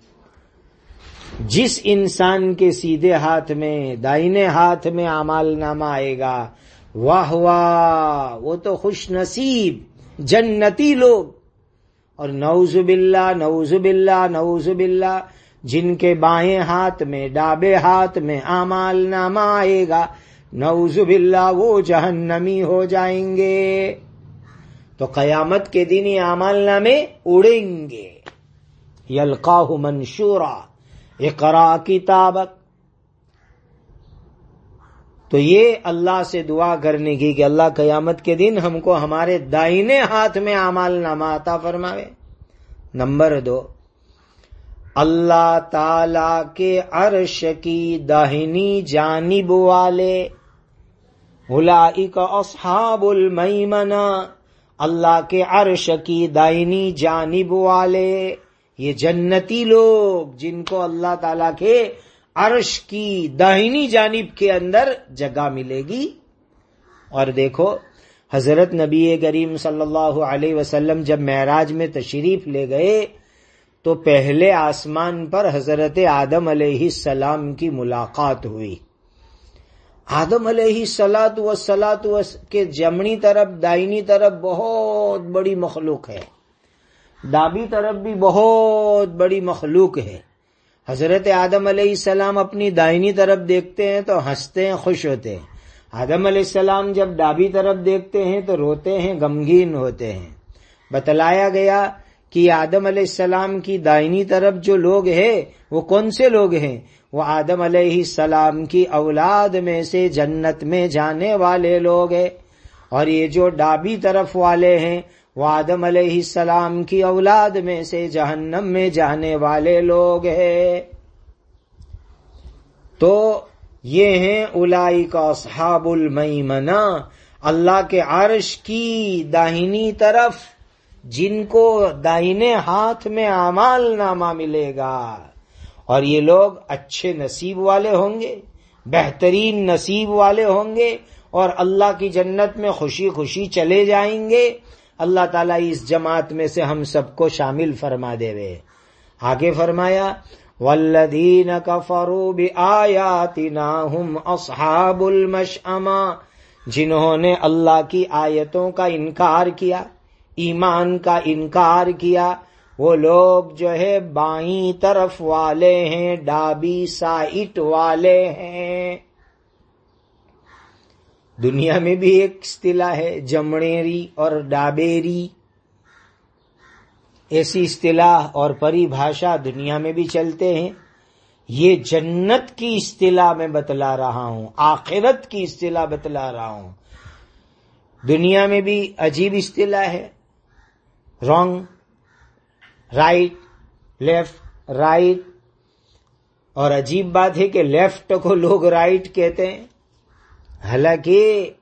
جس انسان کے سیدھے ہاتھ میں، دائنے ہاتھ میں اعمال نامہ آئے گا، واہ واہ، وہ تو خوش نصیب جنتی لوگ۔ اور نعوذ باللہ نعوذ باللہ نعوذ باللہ جن کے بائیں ہاتھ میں، ڈابے ہاتھ میں اعمال نامہ آئے گا، نعوذ باللہ وہ جہنمی ہو جائیں گے۔ تو قیامت کے دن یہ اعمال نامے اڑیں گے۔ یلقاہ منشورا، اقرا کتابک۔ تو یہ اللہ سے دعا کرنے کی کہ اللہ قیامت کے دن ہم کو ہمارے دائنے ہاتھ میں اعمال نامہ عطا فرماوے۔ نمبر دو، اللہ تعالی کے عرش کی داہنی جانب والے، اولئک اصحاب المیمنہ، اللہ کے عرش کی دائنی جانب والے، یہ جنتی لوگ جن کو اللہ تعالیٰ کے عرش کی داہنی جانب کے اندر جگہ ملے گی۔ اور دیکھو حضرت نبی کریم صلی اللہ علیہ وسلم جب معراج میں تشریف لے گئے تو پہلے آسمان پر حضرت آدم علیہ السلام کی ملاقات ہوئی۔ آدم علیہ الصلاۃ والصلاۃ کے جمنی طرف دائنی طرف بہت بڑی مخلوق ہے، دابی طرف بھی بہت بڑی مخلوق ہے۔ حضرت آدم علیہ السلام اپنی دائنی طرف دیکھتے ہیں تو ہنستے ہیں، خوش ہوتے ہیں۔ آدم علیہ السلام جب دابی طرف دیکھتے ہیں تو روتے ہیں، غمگین ہوتے ہیں۔ بتلایا گیا کہ آدم علیہ السلام کی دائنی طرف جو لوگ ہیں وہ کون سے لوگ ہیں؟ وہ آدم علیہ السلام کی اولاد میں سے جنت میں جانے والے لوگ ہیں، اور یہ جو ڈابی طرف والے ہیں وہ آدم علیہ السلام کی اولاد میں سے جہنم میں جانے والے لوگ ہیں۔ تو یہ ہیں اولئک اصحاب المیمنہ، اللہ کے عرش کی داہنی طرف جن کو دائنے ہاتھ میں اعمال نامہ ملے گا، اور یہ لوگ اچھے نصیب والے ہوں گے، بہترین نصیب والے ہوں گے، اور اللہ کی جنت میں خوشی خوشی چلے جائیں گے۔ اللہ تعالیٰ اس جماعت میں سے ہم سب کو شامل فرما دے وے۔ آگے فرمایا والذین کفروا بآیاتنا ہم اصحاب المشأمہ، جنہوں نے اللہ کی آیتوں کا انکار کیا، ایمان کا انکار کیا، وہ لوگ جو ہے بائیں طرف والے ہیں، ڈابی سائٹ والے ہیں۔ دنیا میں بھی ایک اصطلاح ہے جمڑیری اور ڈابیری، ایسی اصطلاح اور پریبھاشا دنیا میں بھی چلتے ہیں۔ یہ جنت کی اصطلاح میں بتلا رہا ہوں، آخرت کی اصطلاح بتلا رہا ہوں۔ دنیا میں بھی عجیب اصطلاح ہے، رانگ، رائٹ، لیفٹ، رائٹ، اور عجیب بات ہے کہ لیفٹ کو لوگ رائٹ کہتے ہیں، حالانکہ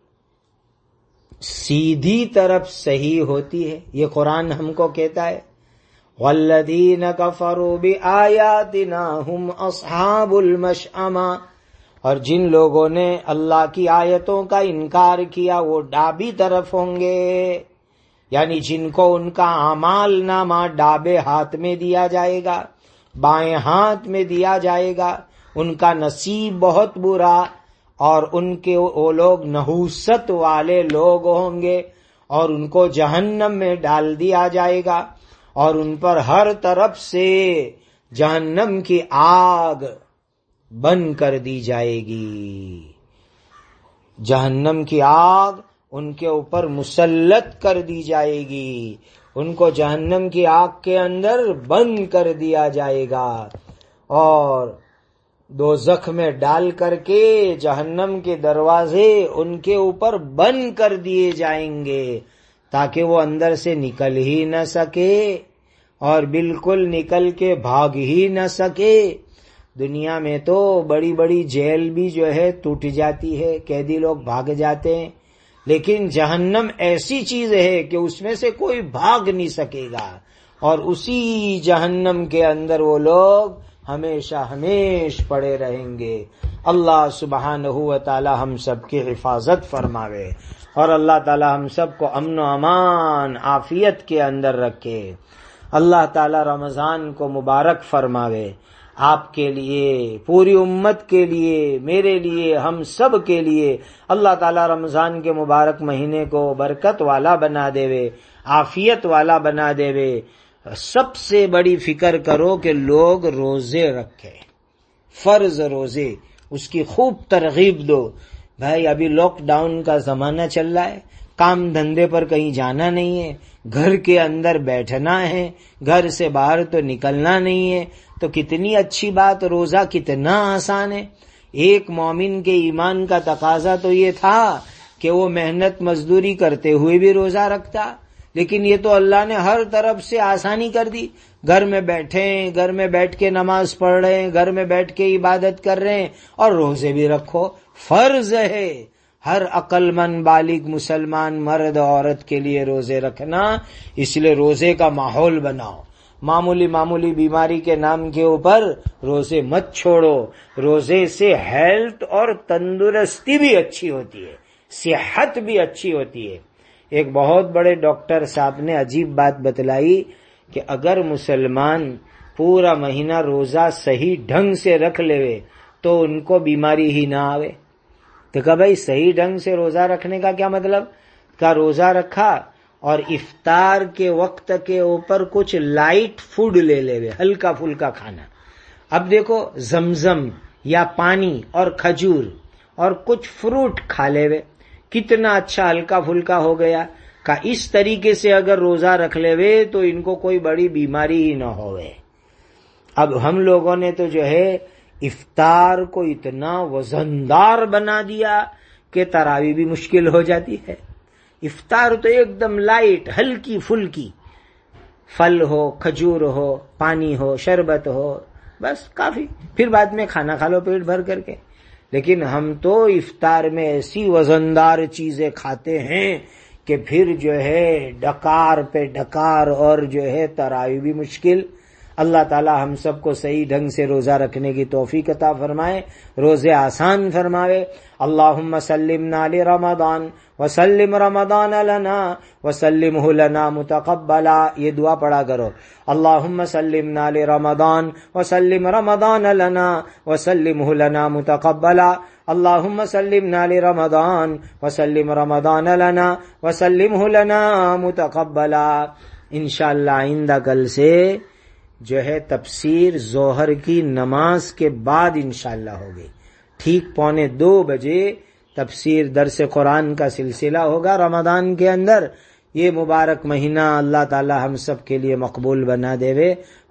سیدھی طرف صحیح ہوتی ہے۔ یہ قرآن ہم کو کہتا ہے والذین کفروا بآیاتنا ہم اصحاب المشأمہ، اور جن لوگوں نے اللہ کی آیتوں کا انکار کیا وہ ڈابی طرف ہوں گے، یعنی جن کو ان کا اعمال نامہ ڈابے ہاتھ میں دیا جائے گا، بائیں ہاتھ میں دیا جائے گا، ان کا نصیب بہت برا، اور ان کے وہ لوگ نحوست والے لوگ ہوں گے، اور ان کو جہنم میں ڈال دیا جائے گا، اور ان پر ہر طرف سے جہنم کی آگ بند کر دی جائے گی۔ جہنم کی آگ ان کے اوپر مسلط کر دی جائے گی، ان کو جہنم کی آگ کے اندر بند کر دیا جائے گا، اور دوزخ میں ڈال کر کے جہنم کے دروازے ان کے اوپر بند کر دیے جائیں گے تاکہ وہ اندر سے نکل ہی نہ سکے اور بالکل نکل کے بھاگ ہی نہ سکے۔ دنیا میں تو بڑی بڑی جیل بھی جو ہے ٹوٹ جاتی ہے، قیدی لوگ بھاگ جاتے ہیں، لیکن جہنم ایسی چیز ہے کہ اس میں سے کوئی بھاگ نہیں سکے گا، اور اسی جہنم کے اندر وہ لوگ ہمیشہ ہمیش پڑے رہیں گے۔ اللہ سبحانہ و تعالی ہم سب کی حفاظت فرماوے، اور اللہ تعالی ہم سب کو امن و امان عافیت کے اندر رکھے۔ اللہ تعالی رمضان کو مبارک فرماوے، آپ کے لیے، پوری امت کے لیے، میرے لیے، ہم سب کے لیے اللہ تعالی رمضان کے مبارک مہینے کو برکت والا بنا دے، عافیت والا بنا دے۔ سب سے بڑی فکر کرو کہ لوگ روزے رکھے، فرض روزے، اس کی خوب ترغیب دو۔ بھائی ابھی لاک ڈاؤن کا زمانہ چل رہا ہے، کام دھندے پر کہیں جانا نہیں ہے، گھر کے اندر بیٹھنا ہے، گھر سے باہر تو نکلنا نہیں ہے، تو کتنی اچھی بات، روزہ کتنا آسان ہے۔ ایک مومن کے ایمان کا تقاضا تو یہ تھا کہ وہ محنت مزدوری کرتے ہوئے بھی روزہ رکھتا، لیکن یہ تو اللہ نے ہر طرف سے آسانی کر دی۔ گھر میں بیٹھے ہیں، گھر میں بیٹھ کے نماز پڑھ رہے ہیں، گھر میں بیٹھ کے عبادت کر رہے ہیں، اور روزے بھی رکھو، فرض ہے ہر عقل مند بالغ مسلمان مرد عورت کے لیے روزے رکھنا۔ اس لیے روزے کا ماحول بناؤ، معمولی معمولی بیماری کے نام کے اوپر روزے مت چھوڑو۔ روزے سے ہیلتھ اور تندرستی بھی اچھی ہوتی ہے، صحت بھی اچھی ہوتی ہے۔ ایک بہت بڑے ڈاکٹر صاحب نے عجیب بات بتلائی کہ اگر مسلمان پورا مہینہ روزہ صحیح ڈھنگ سے رکھ لے تو ان کو بیماری ہی نہ آوے۔ تو کہا بھائی صحیح ڈھنگ سے روزہ رکھنے کا کیا مطلب؟ کہا روزہ رکھا اور افطار کے وقت کے اوپر کچھ لائٹ فوڈ لے لے وے، ہلکا پھلکا کھانا۔ اب دیکھو زمزم یا پانی اور کھجور اور کچھ فروٹ کھا لے وے، کتنا اچھا ہلکا پھلکا ہو گیا۔ کہ اس طریقے سے اگر روزہ رکھ لے وے تو ان کو کوئی بڑی بیماری ہی نہ ہوئے۔ اب ہم لوگوں نے تو جو ہے افطار کو اتنا وزندار بنا دیا کہ تراویح بھی مشکل ہو جاتی ہے۔ افطار تو ایک دم لائٹ، ہلکی پھلکی، پھل ہو، کھجور ہو، پانی ہو، شربت ہو، بس کافی، پھر بعد میں کھانا کھا لو پیٹ بھر کر کے۔ لیکن ہم تو افطار میں ایسی وزندار چیزیں کھاتے ہیں کہ پھر جو ہے ڈکار پہ ڈکار، اور جو ہے تراویح بھی مشکل۔ اللہ تعالی ہم سب کو صحیح ڈھنگ سے روزہ رکھنے کی توفیق عطا فرمائے، روزے آسان فرماوے۔ اللہم سلمنا لرمضان وسلم رمضان لنا وسلمہ لنا متقبلا، یہ دعا پڑھا کرو۔ اللہم سلمنا لرمضان وسلم رمضان لنا وسلمہ لنا متقبلا، اللہم سلمنا لرمضان وسلم رمضان لنا وسلمہ لنا متقبلا۔ انشاءاللہ آئندہ کل سے جو ہے تفسیر ظہر کی نماز کے بعد انشاءاللہ ہوگی، ٹھیک پونے دو بجے تفسیر درس قرآن کا سلسلہ ہوگا رمضان کے اندر۔ یہ مبارک مہینہ اللہ تعالی ہم سب کے لیے مقبول بنا دے۔